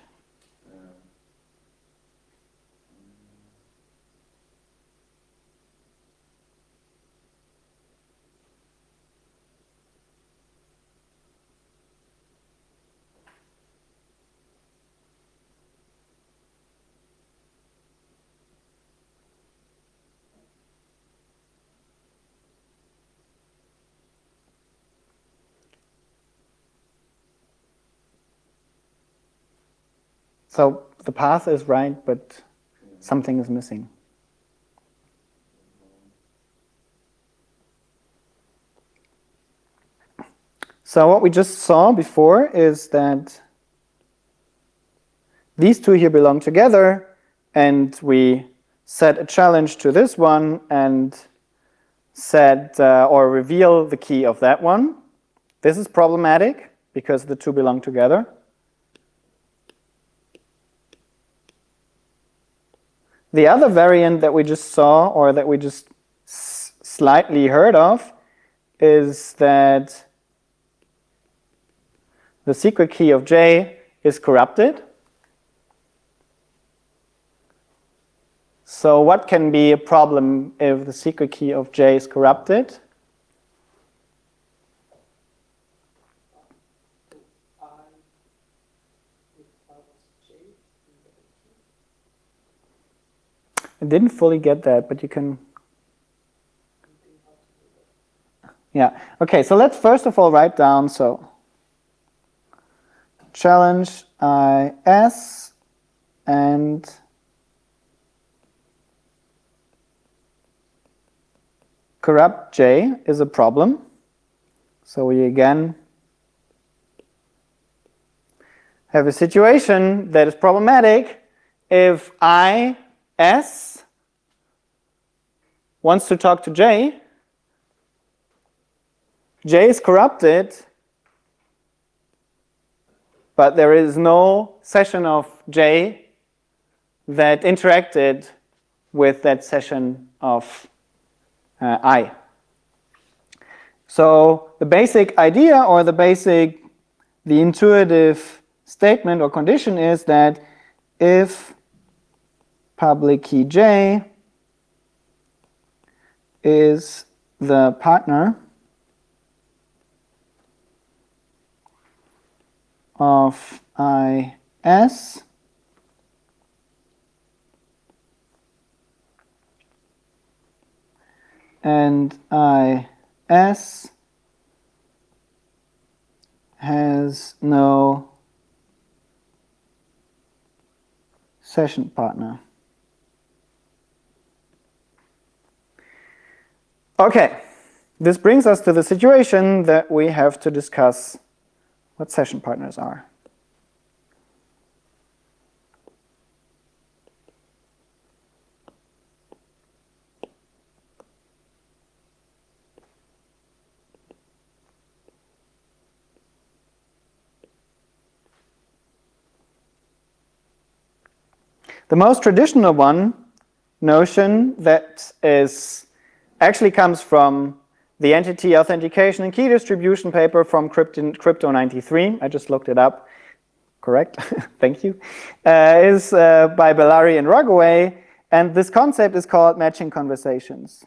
So the path is right, but something is missing. So what we just saw before is that these two here belong together, and we set a challenge to this one and set or reveal the key of that one. This is problematic because the two belong together. The other variant that we just saw, or that we just slightly heard of, is that the secret key of J is corrupted. So what can be a problem if the secret key of J is corrupted? I didn't fully get that, but you can. Yeah, okay, so let's first of all write down, so challenge IS and corrupt J is a problem. So we again have a situation that is problematic if IS wants to talk to J. J is corrupted, but there is no session of J that interacted with that session of I. So the basic idea, or the intuitive statement or condition is that if public key J is the partner of IS, and IS has no session partner. Okay, this brings us to the situation that we have to discuss what session partners are. The most traditional notion that actually comes from the entity authentication and key distribution paper from Crypto 93. I just looked it up. Correct? Thank you. Is by Bellari and Rogaway, and this concept is called matching conversations.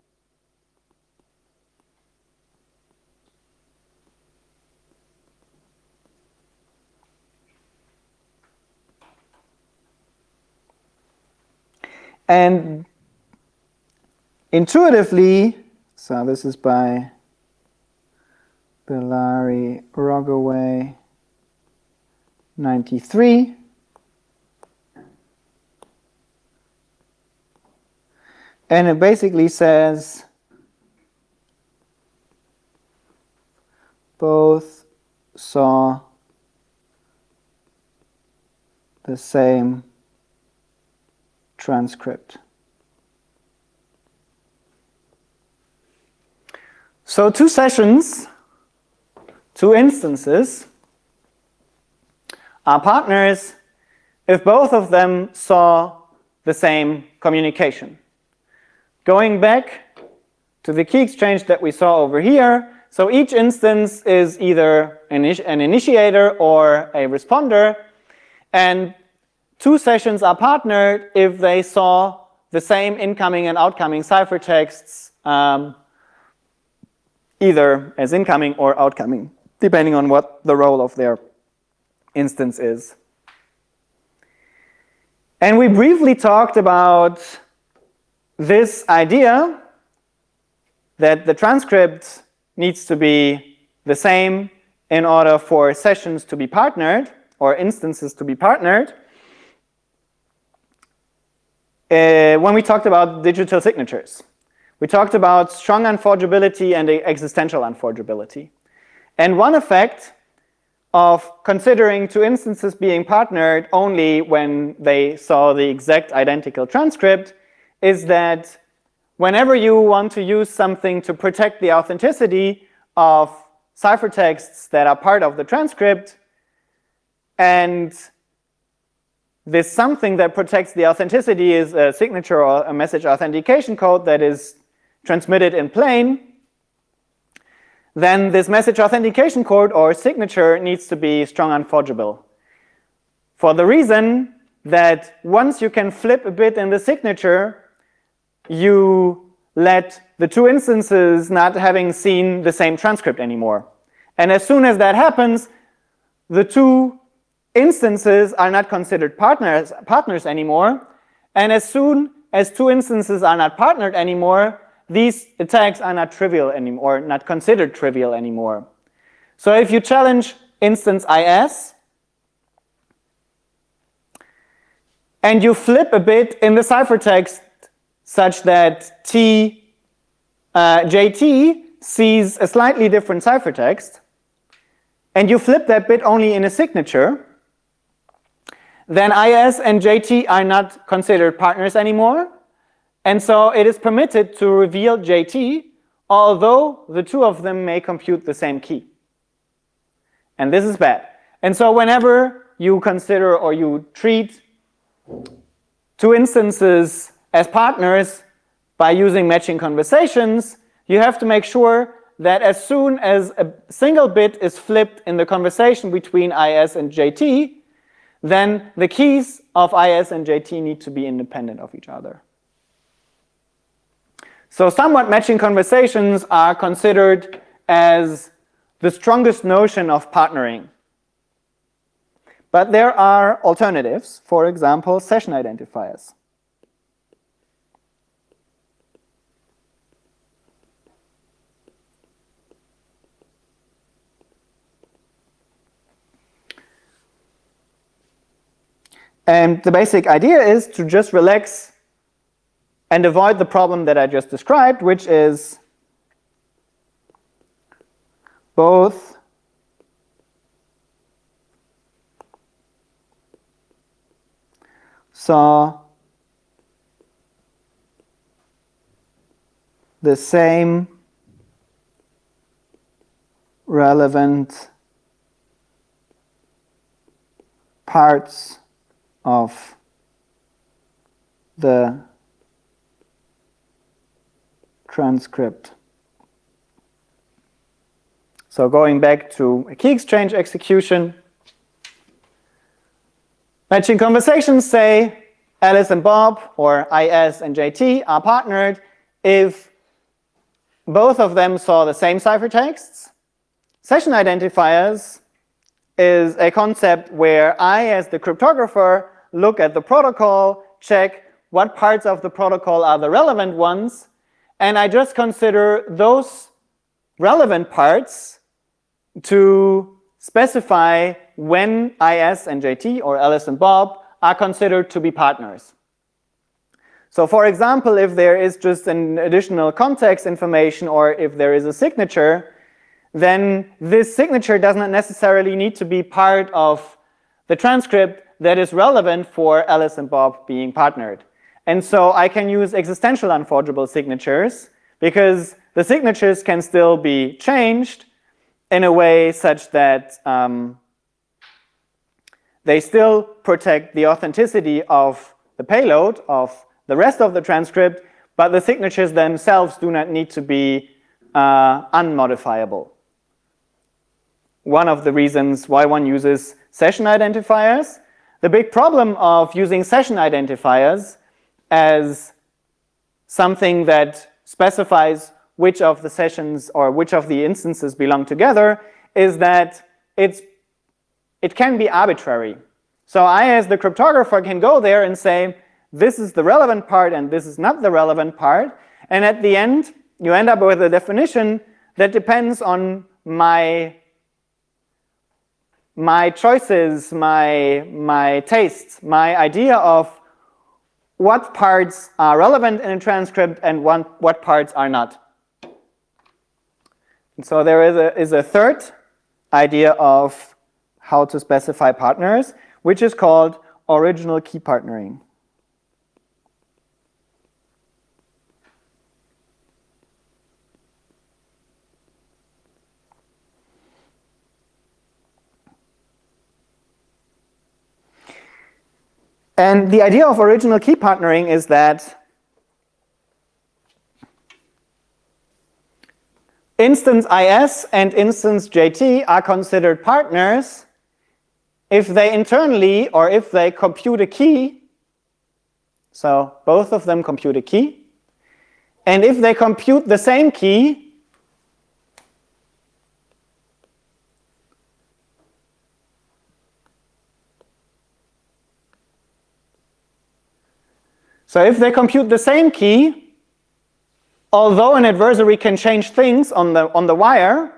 And intuitively, so this is by Bellari, Rogaway, 93. And it basically says both saw the same transcript. So two sessions, two instances, are partners if both of them saw the same communication. Going back to the key exchange that we saw over here, so each instance is either an initiator or a responder, and two sessions are partnered if they saw the same incoming and outcoming ciphertexts, either as incoming or outcoming, depending on what the role of their instance is. And we briefly talked about this idea that the transcript needs to be the same in order for sessions to be partnered, or instances to be partnered, when we talked about digital signatures. We talked about strong unforgeability and existential unforgeability. And one effect of considering two instances being partnered only when they saw the exact identical transcript is that whenever you want to use something to protect the authenticity of ciphertexts that are part of the transcript, and this something that protects the authenticity is a signature or a message authentication code that is transmitted in plain, then this message authentication code or signature needs to be strong unforgeable. For the reason that once you can flip a bit in the signature, you let the two instances not having seen the same transcript anymore. And as soon as that happens, the two instances are not considered partners anymore. And as soon as two instances are not partnered anymore, these attacks are not trivial anymore, not considered trivial anymore. So if you challenge instance IS, and you flip a bit in the ciphertext such that JT sees a slightly different ciphertext, and you flip that bit only in a signature, then IS and JT are not considered partners anymore. And so it is permitted to reveal JT, although the two of them may compute the same key. And this is bad. And so whenever you consider or you treat two instances as partners by using matching conversations, you have to make sure that as soon as a single bit is flipped in the conversation between IS and JT, then the keys of IS and JT need to be independent of each other. So somewhat matching conversations are considered as the strongest notion of partnering. But there are alternatives, for example, session identifiers. And the basic idea is to just relax and avoid the problem that I just described, which is both saw the same relevant parts of the transcript. So going back to a key exchange execution, matching conversations say Alice and Bob or IS and JT are partnered if both of them saw the same ciphertexts. Session identifiers is a concept where I, as the cryptographer, look at the protocol, check what parts of the protocol are the relevant ones, and I just consider those relevant parts to specify when IS and JT or Alice and Bob are considered to be partners. So for example, if there is just an additional context information or if there is a signature, then this signature does not necessarily need to be part of the transcript that is relevant for Alice and Bob being partnered. And so I can use existential unforgeable signatures because the signatures can still be changed in a way such that they still protect the authenticity of the payload, of the rest of the transcript, but the signatures themselves do not need to be unmodifiable. One of the reasons why one uses session identifiers. The big problem of using session identifiers as something that specifies which of the sessions or which of the instances belong together is that it can be arbitrary. So I, as the cryptographer, can go there and say, this is the relevant part and this is not the relevant part. And at the end, you end up with a definition that depends on my choices, my tastes, my idea of what parts are relevant in a transcript and what parts are not. And so there is a third idea of how to specify partners, which is called original key partnering. And the idea of original key partnering is that instance IS and instance JT are considered partners if they internally, or if they compute a key, so both of them compute a key, and if they compute the same key, so if they compute the same key, although an adversary can change things on the wire,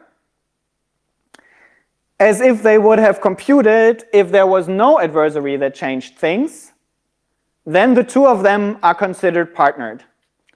as if they would have computed if there was no adversary that changed things, then the two of them are considered partnered.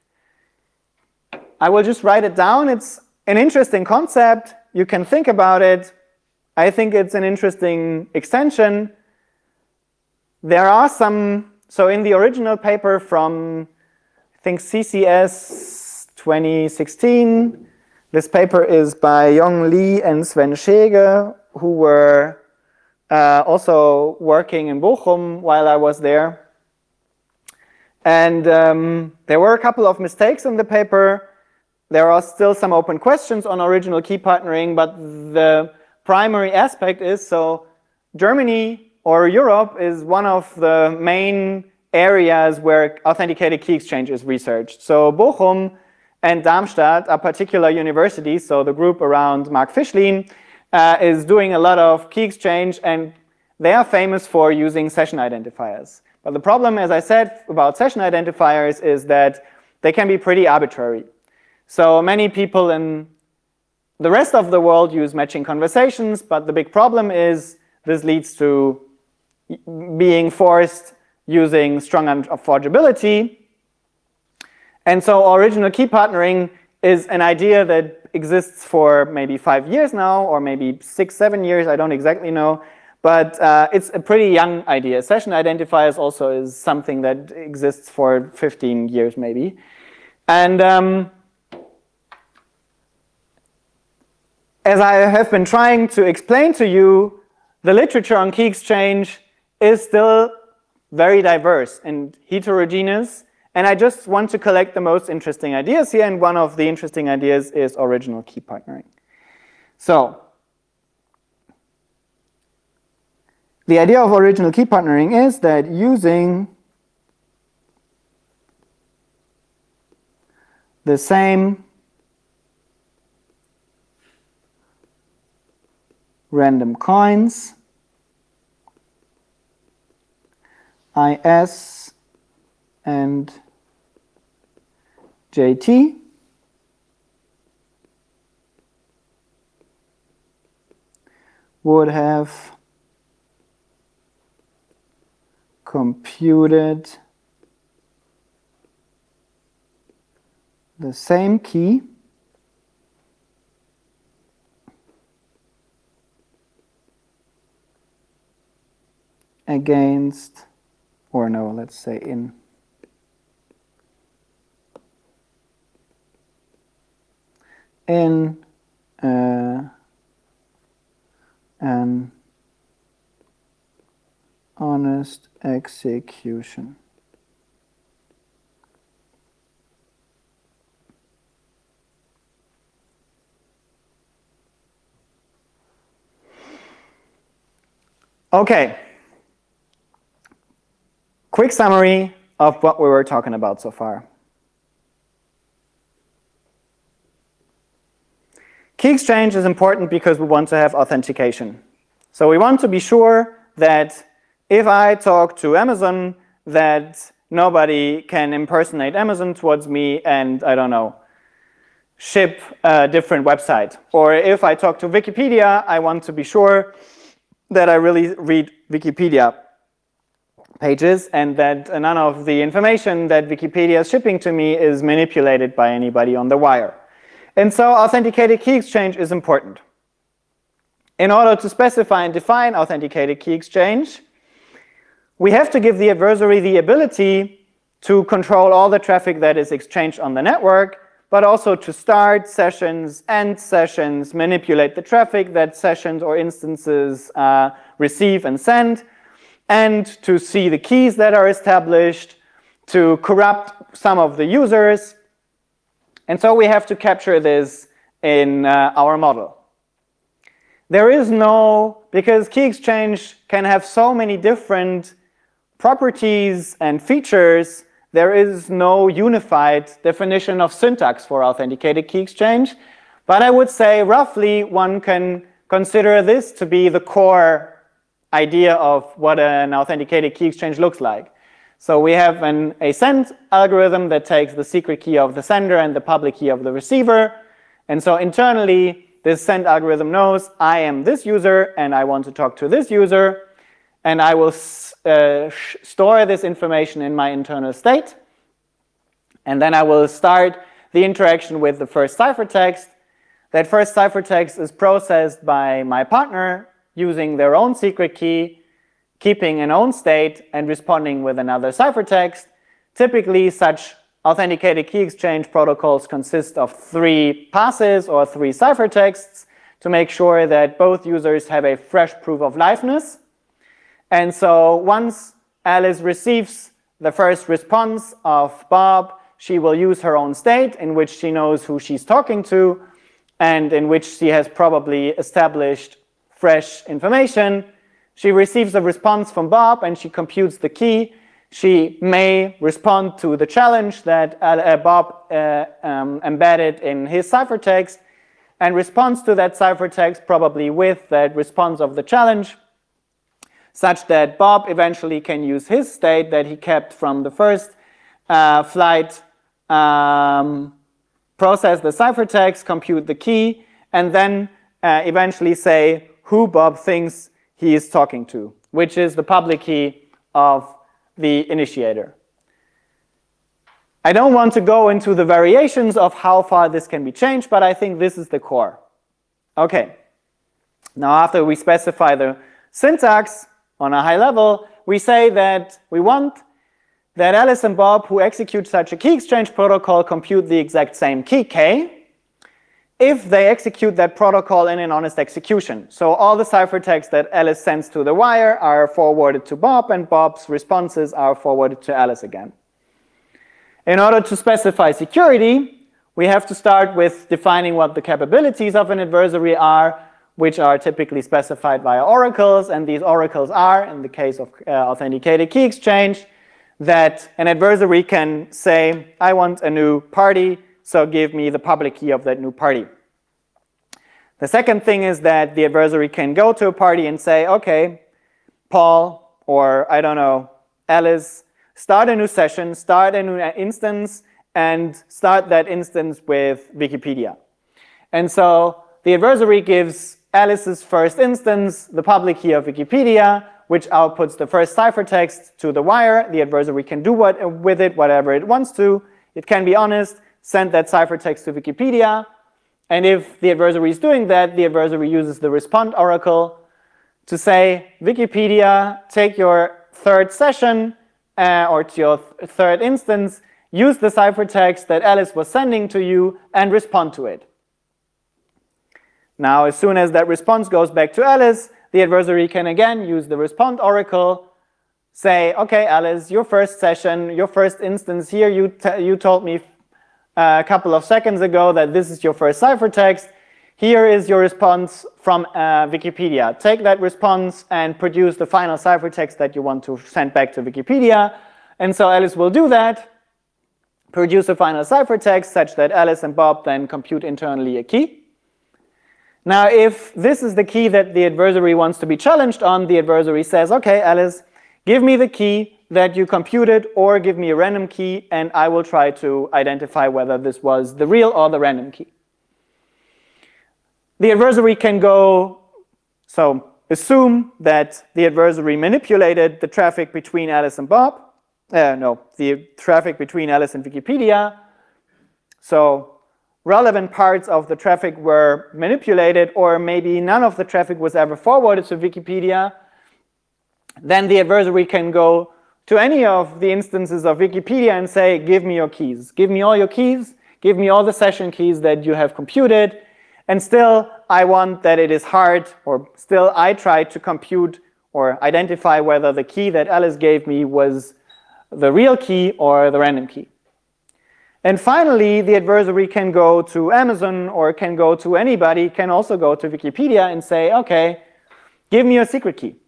I will just write it down. It's an interesting concept. You can think about it. I think it's an interesting extension. There are some, so in the original paper from, I think, CCS 2016, this paper is by Yong Li and Sven Schege, who were also working in Bochum while I was there. And there were a couple of mistakes in the paper. There are still some open questions on original key partnering, but the primary aspect is, so Germany or Europe is one of the main areas where authenticated key exchange is researched. So Bochum and Darmstadt are particular universities, so the group around Mark Fischlin is doing a lot of key exchange, and they are famous for using session identifiers. But the problem, as I said, about session identifiers is that they can be pretty arbitrary. So many people in the rest of the world use matching conversations, but the big problem is this leads to being forced using strong unforgeability. And so original key partnering is an idea that exists for maybe 5 years now, or maybe 6, 7 years, I don't exactly know. But it's a pretty young idea. Session identifiers also is something that exists for 15 years maybe. And as I have been trying to explain to you, the literature on key exchange is still very diverse and heterogeneous. And I just want to collect the most interesting ideas here, and one of the interesting ideas is original key partnering. So, the idea of original key partnering is that using the same random coins, IS and JT, would have computed the same key against, or no, let's say in an honest execution. Okay. Quick summary of what we were talking about so far. Key exchange is important because we want to have authentication. So we want to be sure that if I talk to Amazon, that nobody can impersonate Amazon towards me and, I don't know, ship a different website. Or if I talk to Wikipedia, I want to be sure that I really read Wikipedia pages and that none of the information that Wikipedia is shipping to me is manipulated by anybody on the wire. And so authenticated key exchange is important. in order to specify and define authenticated key exchange, we have to give the adversary the ability to control all the traffic that is exchanged on the network, but also to start sessions, end sessions, manipulate the traffic that sessions or instances receive and send, and to see the keys that are established, to corrupt some of the users. And so we have to capture this in our model. There is no, because key exchange can have so many different properties and features, there is no unified definition of syntax for authenticated key exchange. But I would say roughly one can consider this to be the core idea of what an authenticated key exchange looks like. So we have a send algorithm that takes the secret key of the sender and the public key of the receiver. And so internally, this send algorithm knows I am this user and I want to talk to this user. And I will store this information in my internal state. And then I will start the interaction with the first ciphertext. That first ciphertext is processed by my partner using their own secret key, keeping an own state and responding with another ciphertext. Typically, such authenticated key exchange protocols consist of 3 passes or 3 ciphertexts to make sure that both users have a fresh proof of liveness. And so once Alice receives the first response of Bob, she will use her own state in which she knows who she's talking to and in which she has probably established fresh information. She receives a response from Bob and she computes the key. She may respond to the challenge that Bob embedded in his ciphertext and responds to that ciphertext probably with that response of the challenge, such that Bob eventually can use his state that he kept from the first flight, process the ciphertext, compute the key, and then eventually say who Bob thinks he is talking to, which is the public key of the initiator. I don't want to go into the variations of how far this can be changed, but I think this is the core. Okay. Now after we specify the syntax on a high level, we say that we want that Alice and Bob who execute such a key exchange protocol compute the exact same key K if they execute that protocol in an honest execution. So all the ciphertext that Alice sends to the wire are forwarded to Bob and Bob's responses are forwarded to Alice again. In order to specify security, we have to start with defining what the capabilities of an adversary are, which are typically specified via oracles, and these oracles are, in the case of authenticated key exchange, that an adversary can say, I want a new party, so give me the public key of that new party. The second thing is that the adversary can go to a party and say, okay, Paul, or I don't know, Alice, start a new session, start a new instance, and start that instance with Wikipedia. And so the adversary gives Alice's first instance the public key of Wikipedia, which outputs the first ciphertext to the wire. The adversary can do with it whatever it wants to. It can be honest, send that ciphertext to Wikipedia. And if the adversary is doing that, the adversary uses the respond oracle to say, Wikipedia, take your third session or to your third instance, use the ciphertext that Alice was sending to you and respond to it. Now, as soon as that response goes back to Alice, the adversary can again use the respond oracle, say, okay, Alice, your first session, your first instance here, you told me a couple of seconds ago that this is your first ciphertext. Here is your response from Wikipedia. Take that response and produce the final ciphertext that you want to send back to Wikipedia. And so Alice will do that, produce a final ciphertext such that Alice and Bob then compute internally a key. Now, if this is the key that the adversary wants to be challenged on, the adversary says, okay, Alice, give me the key that you computed or give me a random key and I will try to identify whether this was the real or the random key. The adversary can go, so assume that the adversary manipulated the traffic between Alice and Bob. The traffic between Alice and Wikipedia. So relevant parts of the traffic were manipulated, or maybe none of the traffic was ever forwarded to Wikipedia, then the adversary can go to any of the instances of Wikipedia and say, give me your keys. Give me all your keys. Give me all the session keys that you have computed. And still, I want that it is hard, or still I try to compute or identify whether the key that Alice gave me was the real key or the random key. And finally, the adversary can go to Amazon or can go to anybody, can also go to Wikipedia and say, okay, give me your secret key.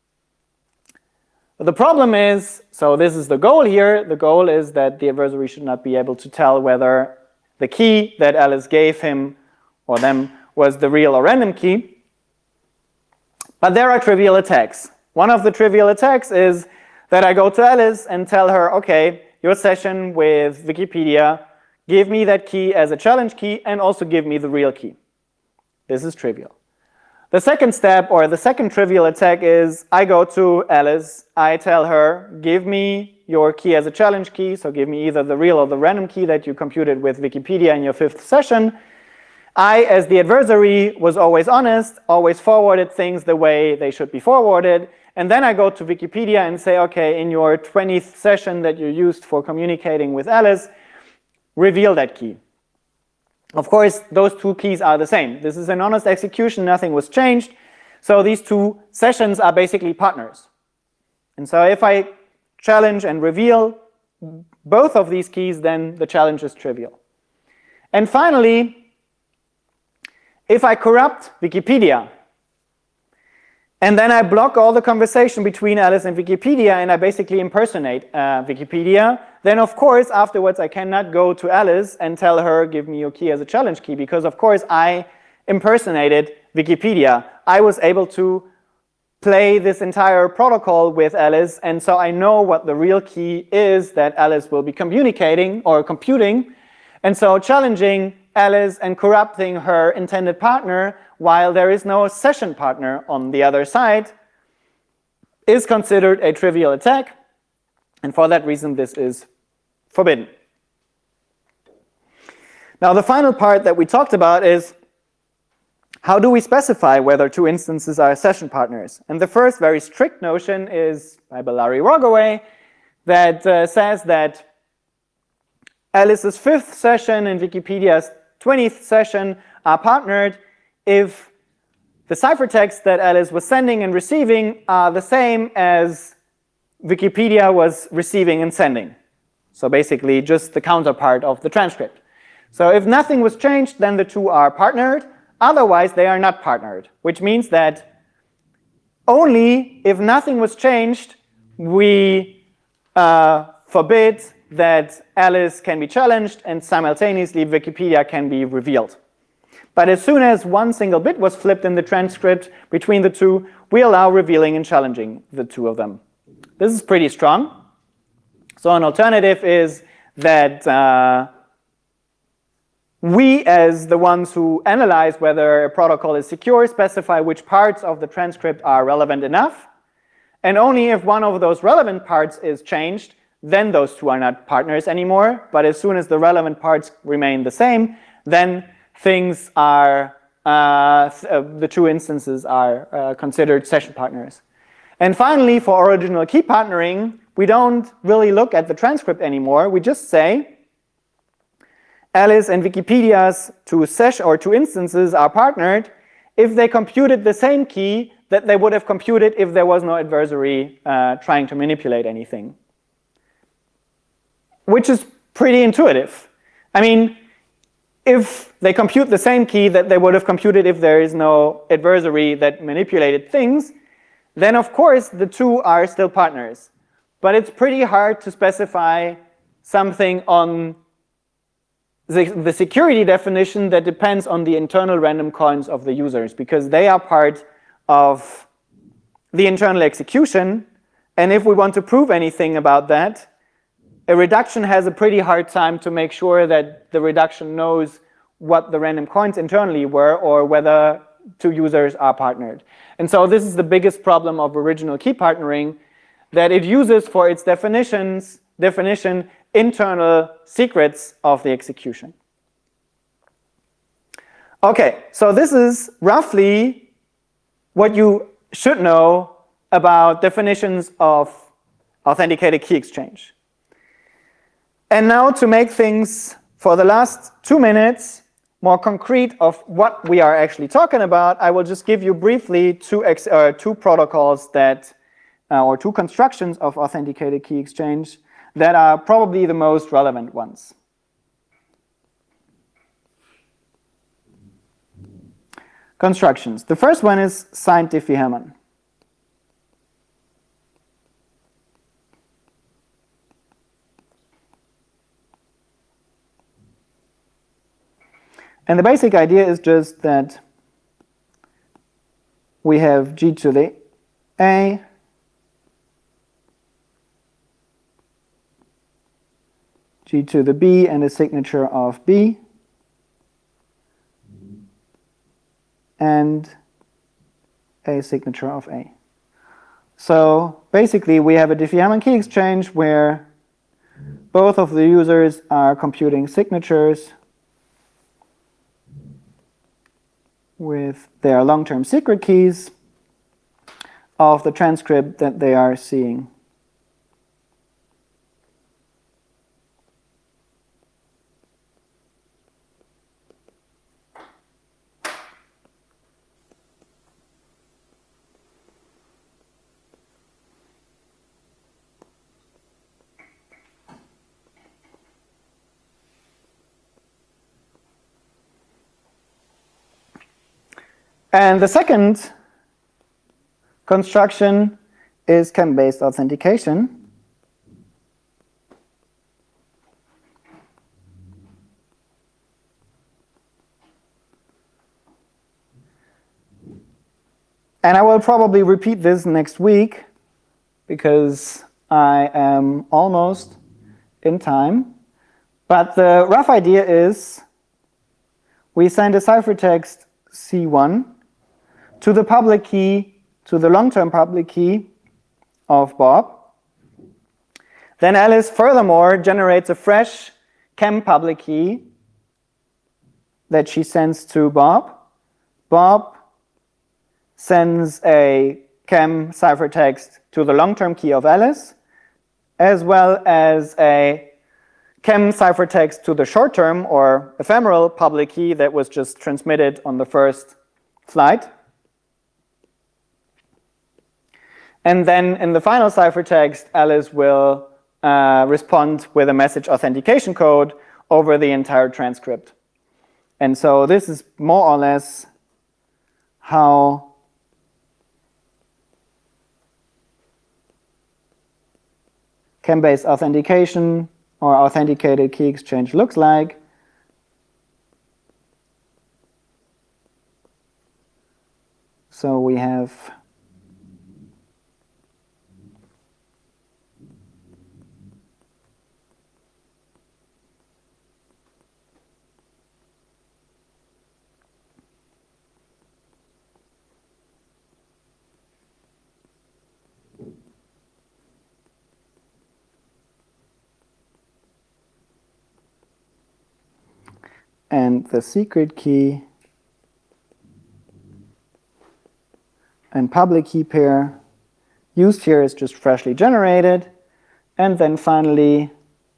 The problem is, so this is the goal here, the goal is that the adversary should not be able to tell whether the key that Alice gave him or them was the real or random key. But there are trivial attacks. One of the trivial attacks is that I go to Alice and tell her, okay, your session with Wikipedia, give me that key as a challenge key and also give me the real key. This is trivial. The second step, or the second trivial attack, is I go to Alice, I tell her, give me your key as a challenge key, so give me either the real or the random key that you computed with Wikipedia in your 5th session. I, as the adversary, was always honest, always forwarded things the way they should be forwarded, and then I go to Wikipedia and say, okay, in your 20th session that you used for communicating with Alice, reveal that key. Of course, those two keys are the same. This is an honest execution, nothing was changed. So these two sessions are basically partners. And so if I challenge and reveal both of these keys, then the challenge is trivial. And finally, if I corrupt Wikipedia, and then I block all the conversation between Alice and Wikipedia, and I basically impersonate Wikipedia, then of course afterwards I cannot go to Alice and tell her, give me your key as a challenge key, because of course I impersonated Wikipedia. I was able to play this entire protocol with Alice, and so I know what the real key is that Alice will be communicating or computing. And so challenging Alice and corrupting her intended partner while there is no session partner on the other side is considered a trivial attack, and for that reason this is forbidden. Now the final part that we talked about is how do we specify whether two instances are session partners? And the first very strict notion is by Bellary Rogaway that says that Alice's 5th session and Wikipedia's 20th session are partnered if the ciphertext that Alice was sending and receiving are the same as Wikipedia was receiving and sending. So basically just the counterpart of the transcript. So if nothing was changed, then the two are partnered. Otherwise, they are not partnered, which means that only if nothing was changed, we forbid that Alice can be challenged and simultaneously Wikipedia can be revealed. But as soon as one single bit was flipped in the transcript between the two, we allow revealing and challenging the two of them. This is pretty strong. So an alternative is that we, as the ones who analyze whether a protocol is secure, specify which parts of the transcript are relevant enough. And only if one of those relevant parts is changed, then those two are not partners anymore. But as soon as the relevant parts remain the same, then things are, the two instances are considered session partners. And finally, for original key partnering, we don't really look at the transcript anymore. We just say Alice and Wikipedia's two instances are partnered if they computed the same key that they would have computed if there was no adversary trying to manipulate anything. Which is pretty intuitive. I mean, if they compute the same key that they would have computed if there is no adversary that manipulated things, then of course the two are still partners. But it's pretty hard to specify something on the security definition that depends on the internal random coins of the users, because they are part of the internal execution. And if we want to prove anything about that, a reduction has a pretty hard time to make sure that the reduction knows what the random coins internally were or whether two users are partnered. And so this is the biggest problem of original key partnering, that it uses for its definition internal secrets of the execution. Okay, so this is roughly what you should know about definitions of authenticated key exchange. And now to make things, for the last 2 minutes, more concrete of what we are actually talking about, I will just give you briefly two protocols that, or two constructions of authenticated key exchange that are probably the most relevant ones. Constructions. The first one is signed Diffie-Hellman. And the basic idea is just that we have G to the A G to the B and a signature of B and a signature of A. So basically we have a Diffie-Hellman key exchange where both of the users are computing signatures with their long-term secret keys of the transcript that they are seeing. And the second construction is CAM-based authentication. And I will probably repeat this next week because I am almost in time. But the rough idea is we send a ciphertext C1 to the public key, to the long-term public key of Bob. Then Alice furthermore generates a fresh CAM public key that she sends to Bob. Bob sends a CAM ciphertext to the long-term key of Alice, as well as a CAM ciphertext to the short-term or ephemeral public key that was just transmitted on the first flight. And then in the final ciphertext, Alice will respond with a message authentication code over the entire transcript. And so this is more or less how CAM-based authentication or authenticated key exchange looks like. So we have and the secret key and public key pair used here is just freshly generated. And then finally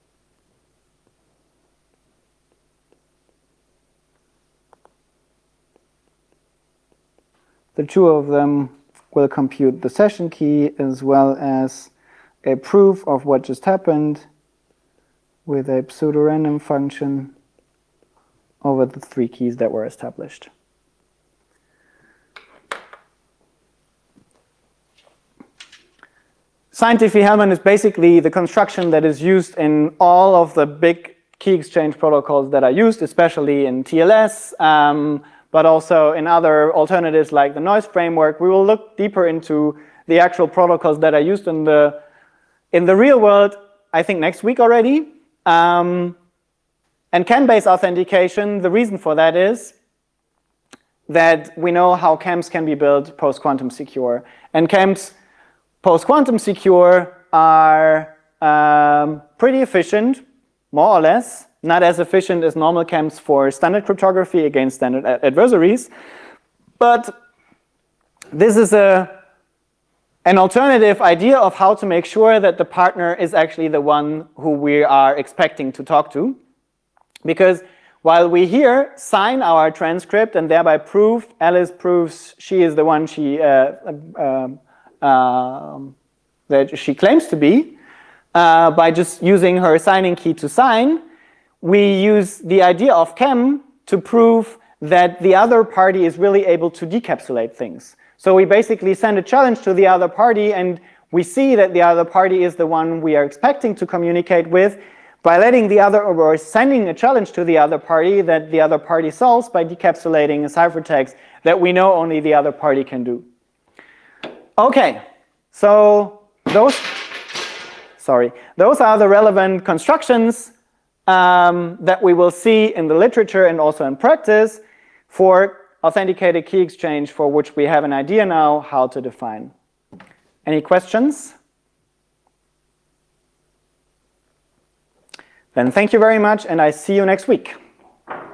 the two of them will compute the session key as well as a proof of what just happened with a pseudo-random function over the three keys that were established. Signed Diffie-Hellman is basically the construction that is used in all of the big key exchange protocols that are used, especially in TLS, but also in other alternatives like the noise framework. We will look deeper into the actual protocols that are used in the real world, I think next week already. And CAM-based authentication, the reason for that is that we know how CAMs can be built post-quantum secure. And CAMs post-quantum secure are pretty efficient, more or less. not as efficient as normal CAMs for standard cryptography against standard adversaries, but this is an alternative idea of how to make sure that the partner is actually the one who we are expecting to talk to. Because while we here sign our transcript and thereby prove, Alice proves she is the one that she claims to be, by just using her signing key to sign, we use the idea of CAM to prove that the other party is really able to decapsulate things. So we basically send a challenge to the other party, and we see that the other party is the one we are expecting to communicate with by letting the other, or sending a challenge to the other party that the other party solves by decapsulating a ciphertext that we know only the other party can do. Okay, so those are the relevant constructions that we will see in the literature and also in practice for authenticated key exchange, for which we have an idea now how to define. Any questions? Then thank you very much, and I see you next week.